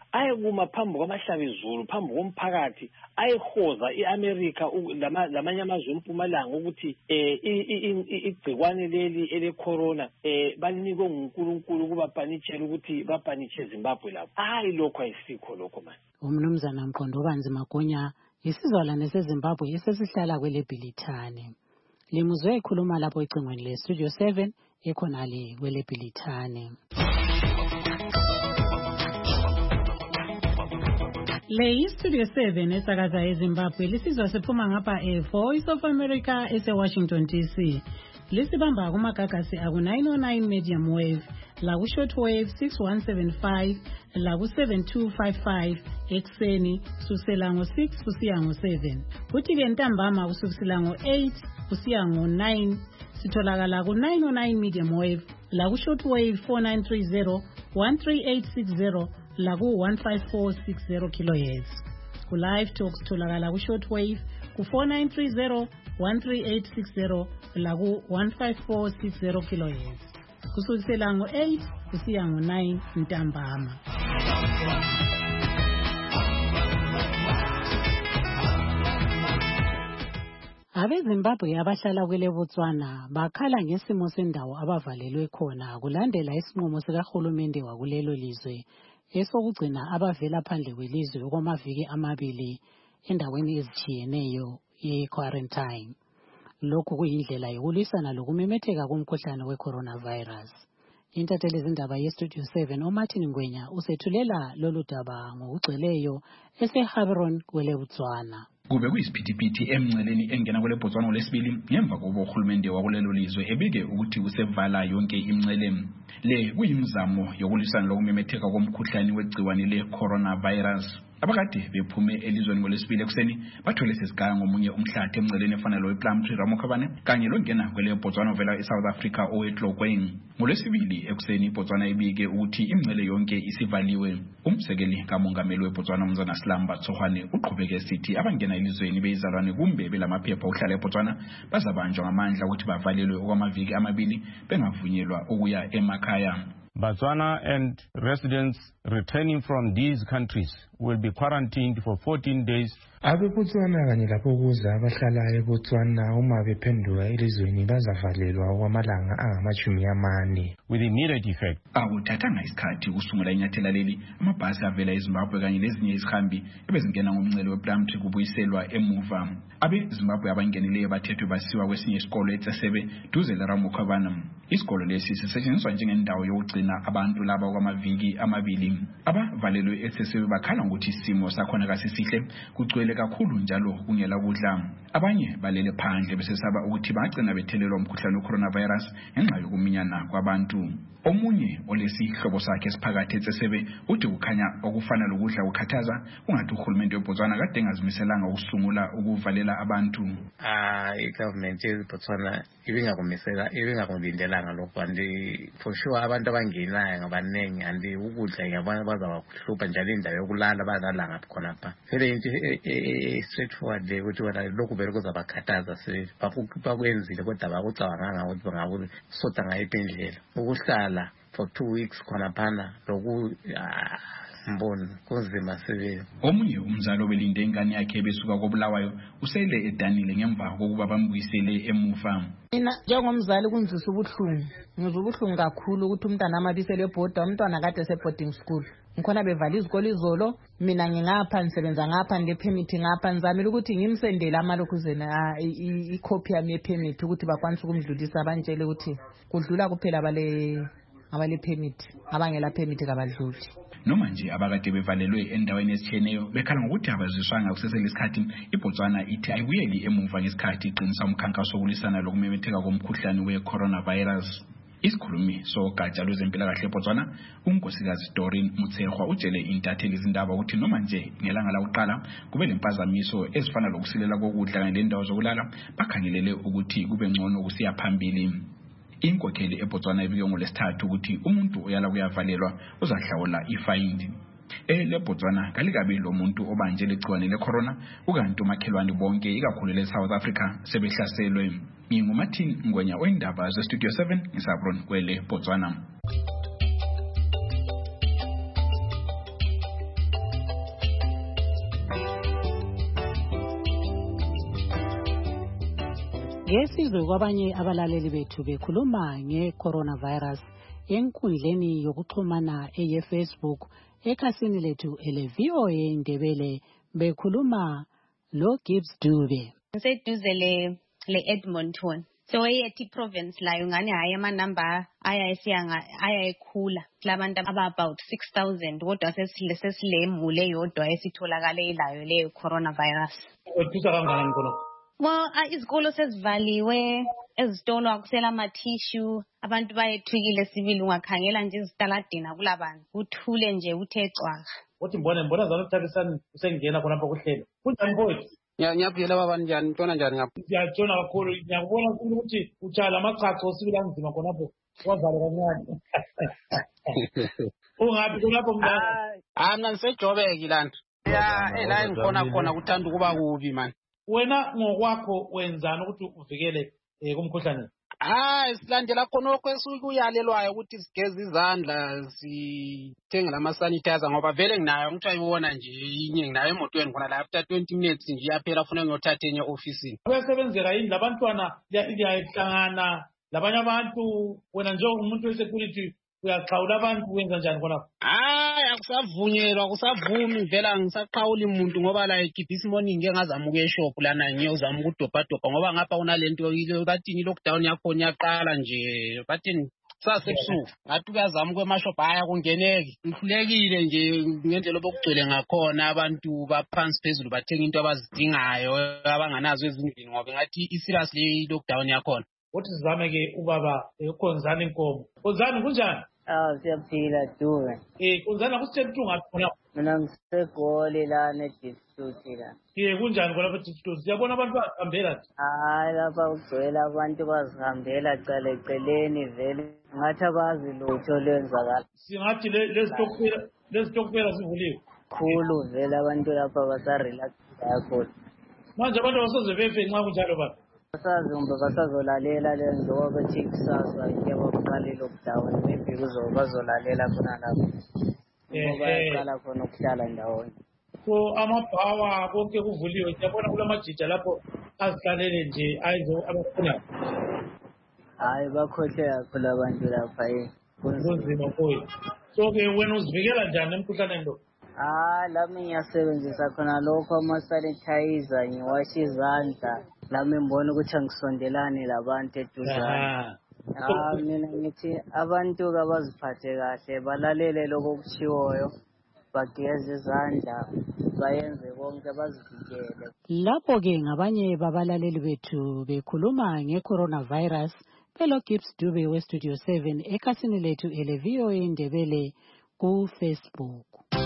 Speaker 9: ayekuma phambi kwamahlabizulu phambi komphakathi ayihoza iAmerica lamanye amazwe empumalanga ukuthi eh igcikwane leli ele corona eh balinike nguNkulunkulu ukuba panitshela ukuthi bapanitshe Zimbabwe lapho hayi lokho ayisikho lokho manje.
Speaker 2: Umnumzana Mqondo Banzi Magonya isizalwane seZimbabwe esesihlala kweleBhilithane limuzwe ekhuluma lapho ecingweni le Studio seven ekhonale kweleBhilithane. Le Studio seven esakaza eZimbabwe lisizwa siphuma ngapha eVoice of America eseWashington D C. Lisibamba kumagagasi aku nine oh nine medium wave, la ku short wave six one seven five, la ku seven two five five ekseni kusukela ngo six kusiya ngo seven. Kuthi ke ntambama kusukela ngo eight kusiya ngo nine sitholakala ku nine oh nine medium wave, la ku short wave four nine three zero, one three eight six zero, la ku one five four six zero kilohertz. Ku live talks tholakala ku short wave ku four nine three zero, one three eight six zero, la ku one five four six zero kilohertz. Kusukela ngo eight kusiya ngo nine ntambama. AbeZimbabwe abahlala kwele Botswana bakhala ngesimo sendawo abavalelwe khona kulandela isinqumo sikahulumende wakulelo lizwe esokugcina abavela phandle kwelizwe okwamaviki amabili endaweni ezitshiyeneyo ye-quarantine. Lokhu kuyindlela yokulwisana lokumemetheka komkhuhlane we-coronavirus. Intatheli zindaba ye-Studio seven uMartin Ngwenya usethulela lolu daba ngokugcweleyo eseHaberon kwele Botswana.
Speaker 11: Kube kuyisiphithiphithi emnceleni engena kwele Botswana lesibili ngemva kokuba uhulumende wakulelo lizwe ebike ukuthi usevala yonke imncele. Le kuyimizamo yokulwisana lokumemetheka komkhuhlane wegciwane le-coronavirus. Abakade bephume elizweni ngolesibili ekuseni bathole sesigaya ngomunye umhlathi emnceleni efana lo Plumtree Ramokhabane kanye longena kwele Botswana ovela eSouth Africa oweTlokweni. Ngolesibili ekuseni iBotswana ibike ukuthi imncele yonke isivaliwe. Umsekeli kamongameli weBotswana uMzana Silamba Tsohwane uqhubeke esithi abangena elizweni beyizalwane kumbe belamaphepha ohlala eBotswana bazabanjwa ngamandla ukuthi bavalelwe okwamaviki amabili bengavunyelwa ukuya emakhaya.
Speaker 12: Botswana and residents returning from these countries will be quarantined for fourteen days.
Speaker 13: AbeBotswana kanye lapho kuza abahlala eBotswana uma bephenduka elizweni bazavalelwa okwamalanga angamashumi amane.
Speaker 12: With immediate effect.
Speaker 11: Akuthathanga isikhathi ukusungula inyathela leli amabhasi avela eZimbabwe kanye nezinye izihambi ebezingena ngomncele wePlumtree kubuyiselwa emuva. AbeZimbabwe abangeneleyo bathethwe basiwa kwesinye isikolo eTsesebe duze leRamokhabane. Isikolo lesi sisetshenziswa njengendawo yokugcina abantu laba kwamaviki amabili. Abavalelwe eTsesebe bakhala ukuthi isimo sakhona kasisihle kugcwele kakhulu njalo kungela kudla. Abanye balele phandle besesaba ukuthi bagcina bethelelwa umkhuhlane we-coronavirus ngenxa yokuminyana kwabantu. Omunye olesihlobo sakhe esiphakathi eTsesebe uthi kukhanya okufana lokudla ukukhathaza ungathi uhulumende weBotswana kade engazimiselanga ukusungula ukuvalela abantu.
Speaker 15: Ah, igovernment yeBotswana ibingakumisela ibingakulindelanga lokho andi for sure abantu abangenayo ngabanengi andi ukudla ngabana bazabahlupha njalo indawo yokulala balala ngapha khona pha. Vele into straightforward le ukuthi wena lokhu vele kuzabakhathaza se bakwenzile kodwa bakucabanga ukuthi bangabuthi soda ngayiphi indlela ukuhlala for two weeks khona phana loku mboni kunzima sebele.
Speaker 11: Omunye umzalo belinde ingane yakhe besuka koBulawayo usele edanile ngemva kokuba bambuyisele emuva.
Speaker 16: Mina njengomzali kunzisa ubuhlungu ngizwe ubuhlungu kakhulu ukuthi umntana amabisele ebhoda umntwana kade ese boarding school ngikhona bevala izikole izolo mina ngingapha nisebenza ngapha nge permit ngapha nizamile ukuthi ngimsendele amalokuzena i copy yami ye permit ukuthi bakwanise ukumdlulisa abantshele ukuthi kudlula kuphela bale abale permit abangela permit kabadluli.
Speaker 11: Noma nje abakade bevalelwe endaweni ezitsheneyo bekhala ngokuthi abaziswanga kusesele isikhathi iBotswana ithi ayibuyeli emuva ngesikhathi iqinisa umkhankaso wokulisana lokumemetheka komkhuhlane we-coronavirus. Isikhulumi sogatsha lwezempilakahle eBotswana unkosikazi Doreen Mutshekwa utshele intatheli izindaba ukuthi noma nje ngelanga la kuqala kube lempazamiso ezifana lokusilela kokudla kanye lendawo zokulala bakhangelele ukuthi kube ngcono kusiya phambili. Inkokheli eBotswana ibike ngolesithathu ukuthi umuntu oyala kuyavalelwa uzahlawula ifine. Le Botswana kalikabi lo muntu obanje legciwane lecorona ukanti umakhelwane bonke ikakhulu leSouth Africa sebehlaselwe. NginguMartin Ngwenya oyindaba zeStudio seven ngisabron kwele Botswana.
Speaker 2: Ngesizwe kwabanye abalaleli bethu bekhuluma nge-coronavirus enkundleni yokuxhumana eye-Facebook ekhasini lethu ele-V O A Ndebele bekhuluma lo Gibbs Dube.
Speaker 1: Ngiseduze le le Edmonton. So eyethi province layo ngani hayi amanamba aya esiyanga aya ekhula. Labantu aba about six thousand kodwa sesile sesilemule yodwa esitholakale ilayo le coronavirus.
Speaker 14: Uthusa kangani khona?
Speaker 1: Well, izikolo sezivaliwe, ezitolo akusela ama tissue, abantu bayethwikile sivile ungakhangela nje izitaladina kulabantu. Uthule nje uthe cwaka.
Speaker 14: Uthi mbona mbona zalo kuthabisana usengena khona lapha kuhlelo. Kunjani mfowethu?
Speaker 17: Ngiyaphila baba njani ntona njani ngapha?
Speaker 14: Ngiyatshona kakhulu ngiyakubona ukuthi utshala amachacho osibila nzima khona lapho wazala kancane. Ungapi kulapho mntana?
Speaker 17: Ah mina ngisejobeki lana. Ya ela ngikhona khona kuthanda ukuba kubi man.
Speaker 14: Wena ngokwakho wenzani ukuthi uvikele kumkhuhlane?
Speaker 17: Ah silandela khonokho esukuyalelwayo ukuthi sigeze izandla sithenge lama sanitizer ngoba vele nginayo ngithi ayibona nje inye nginayo emotweni khona la after twenty minutes nje iyaphela ufuna ngiyothatha enye office.
Speaker 14: Uyasebenzela yini labantwana liyahlangana labanye abantu wena nje umuntu wesecurity uyaxhawula abantu wenza njani khona?
Speaker 17: Hayi akusavunyelwa akusavumi vela ngisaqhawula umuntu ngoba la this morning ngeke ngazama ukuye shop lana ngiyozama ukudobha dobha ngoba ngapha unalento ile bathini lockdown yakhona yaqala nje bathini sasebusuku ngathi kuyazama kwemashop haya kungeneki ngihlulekile nje ngendlela obokugcwele ngakhona abantu baphansi phezulu bathenga into abazidingayo abanganazo ezindlini ngoba ngathi i-serious le lockdown yakhona.
Speaker 14: Uthi sizame ke ubaba uKhonzani Nkomo. Khonzani kunjani?
Speaker 18: Ah siyaphila Dube.
Speaker 14: Eh Khonzani akusitshela ukuthi ungaphi khona?
Speaker 18: Mina ngisegoli la ne-district la.
Speaker 14: Eh kunjani khona lapha e-district? Siyabona abantu bahambela nje.
Speaker 18: Hayi lapha ugcwele abantu bazihambela cala eceleni vele. Ngathi abazi lutho lwenzakala.
Speaker 14: Singathi lezitokufela lezitokufela sivuliwe.
Speaker 18: Khulu vele abantu lapha basarelax kakhulu.
Speaker 14: Manje abantu basoze befe nxa kunjalo baba.
Speaker 18: Basazi umbe basazolalela le njengoba bethi kusasa yebo kuqala i-lockdown maybe kuzoba bazolalela khona lapho ngoba bayaqala khona ukuhlala ndawonye.
Speaker 14: So amabhawa konke kuvuliwe siyabona kulamajija lapho azihlalele nje ayizo abafuna.
Speaker 18: Hayi bakhohle kakhulu abantu lapha eh
Speaker 14: kunzima mfowethu. So ke wena uzivikela njani emkhuhlaneni lo?
Speaker 18: Ah lami ngiyasebenzisa khona lokho ama-sanitizer ngiwasha izandla lami ngibona ukuthi angisondelane labantu eduzane. Ah mina ngithi abantu kabaziphathe kahle balalele lokho okuchiwoyo bageze izandla bayenze konke bazivikele.
Speaker 2: Lapho ke ngabanye babalaleli bethu bekhuluma nge-coronavirus Pelo Gibbs Dube we Studio seven ekhasini lethu ele-V O A Ndebele ku-Facebook.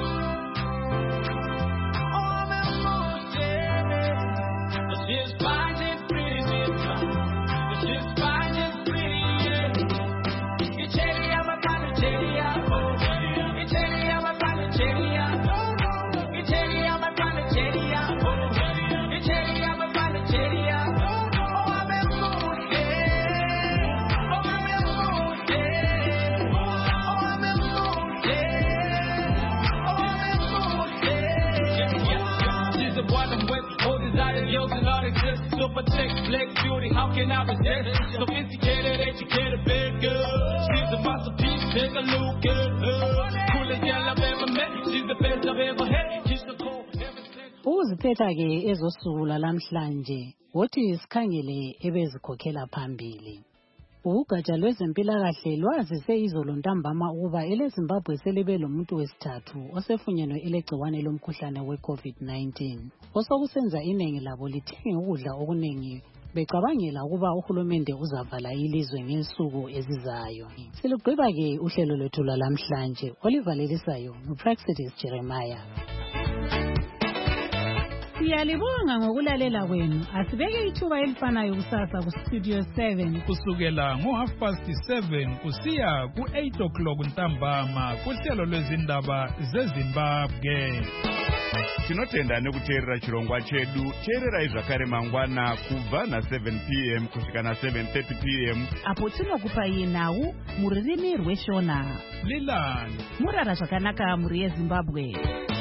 Speaker 19: Super chick, black beauty, how can I resist? Sophisticated, educated, big girl. She's a masterpiece, take a look at her. Coolest girl I've ever met, she's the best I've ever had. She's the cool.
Speaker 2: Uziphetha ke ezosula lamhlanje wothi sikhangele ebezikhokhela phambili. Ugatsha lwezempilakahle lwazise izolo ntambama ukuba eleZimbabwe selibe lomuntu wesithathu osefunyenwe ilegciwane lomkhuhlane we-COVID nineteen. Osokusenza inengi labo lithenge ukudla okuningi becabangela ukuba uhulumende uzavala ilizwe ngensuku ezizayo. Silugqiba ke uhlelo lwethu lwalamhlanje olivalelisayo nguPraxidis Jeremiah.
Speaker 20: Siyalibonga ngokulalela kwenu. Asibeke ithuba elifanayo kusasa ku Studio seven
Speaker 21: kusukela ngo half past seven kusiya ku eight o'clock ntambama kuhlelo lwezindaba zeZimbabwe.
Speaker 28: Tinotenda nekuteerera chirongwa chedu. Teerera zvakare mangwana kubva na seven p m kusvika na seven thirty p m
Speaker 20: apo tinokupai nhau muririmi rweshona.
Speaker 21: Lilani
Speaker 20: murara zvakanaka muri yeZimbabwe.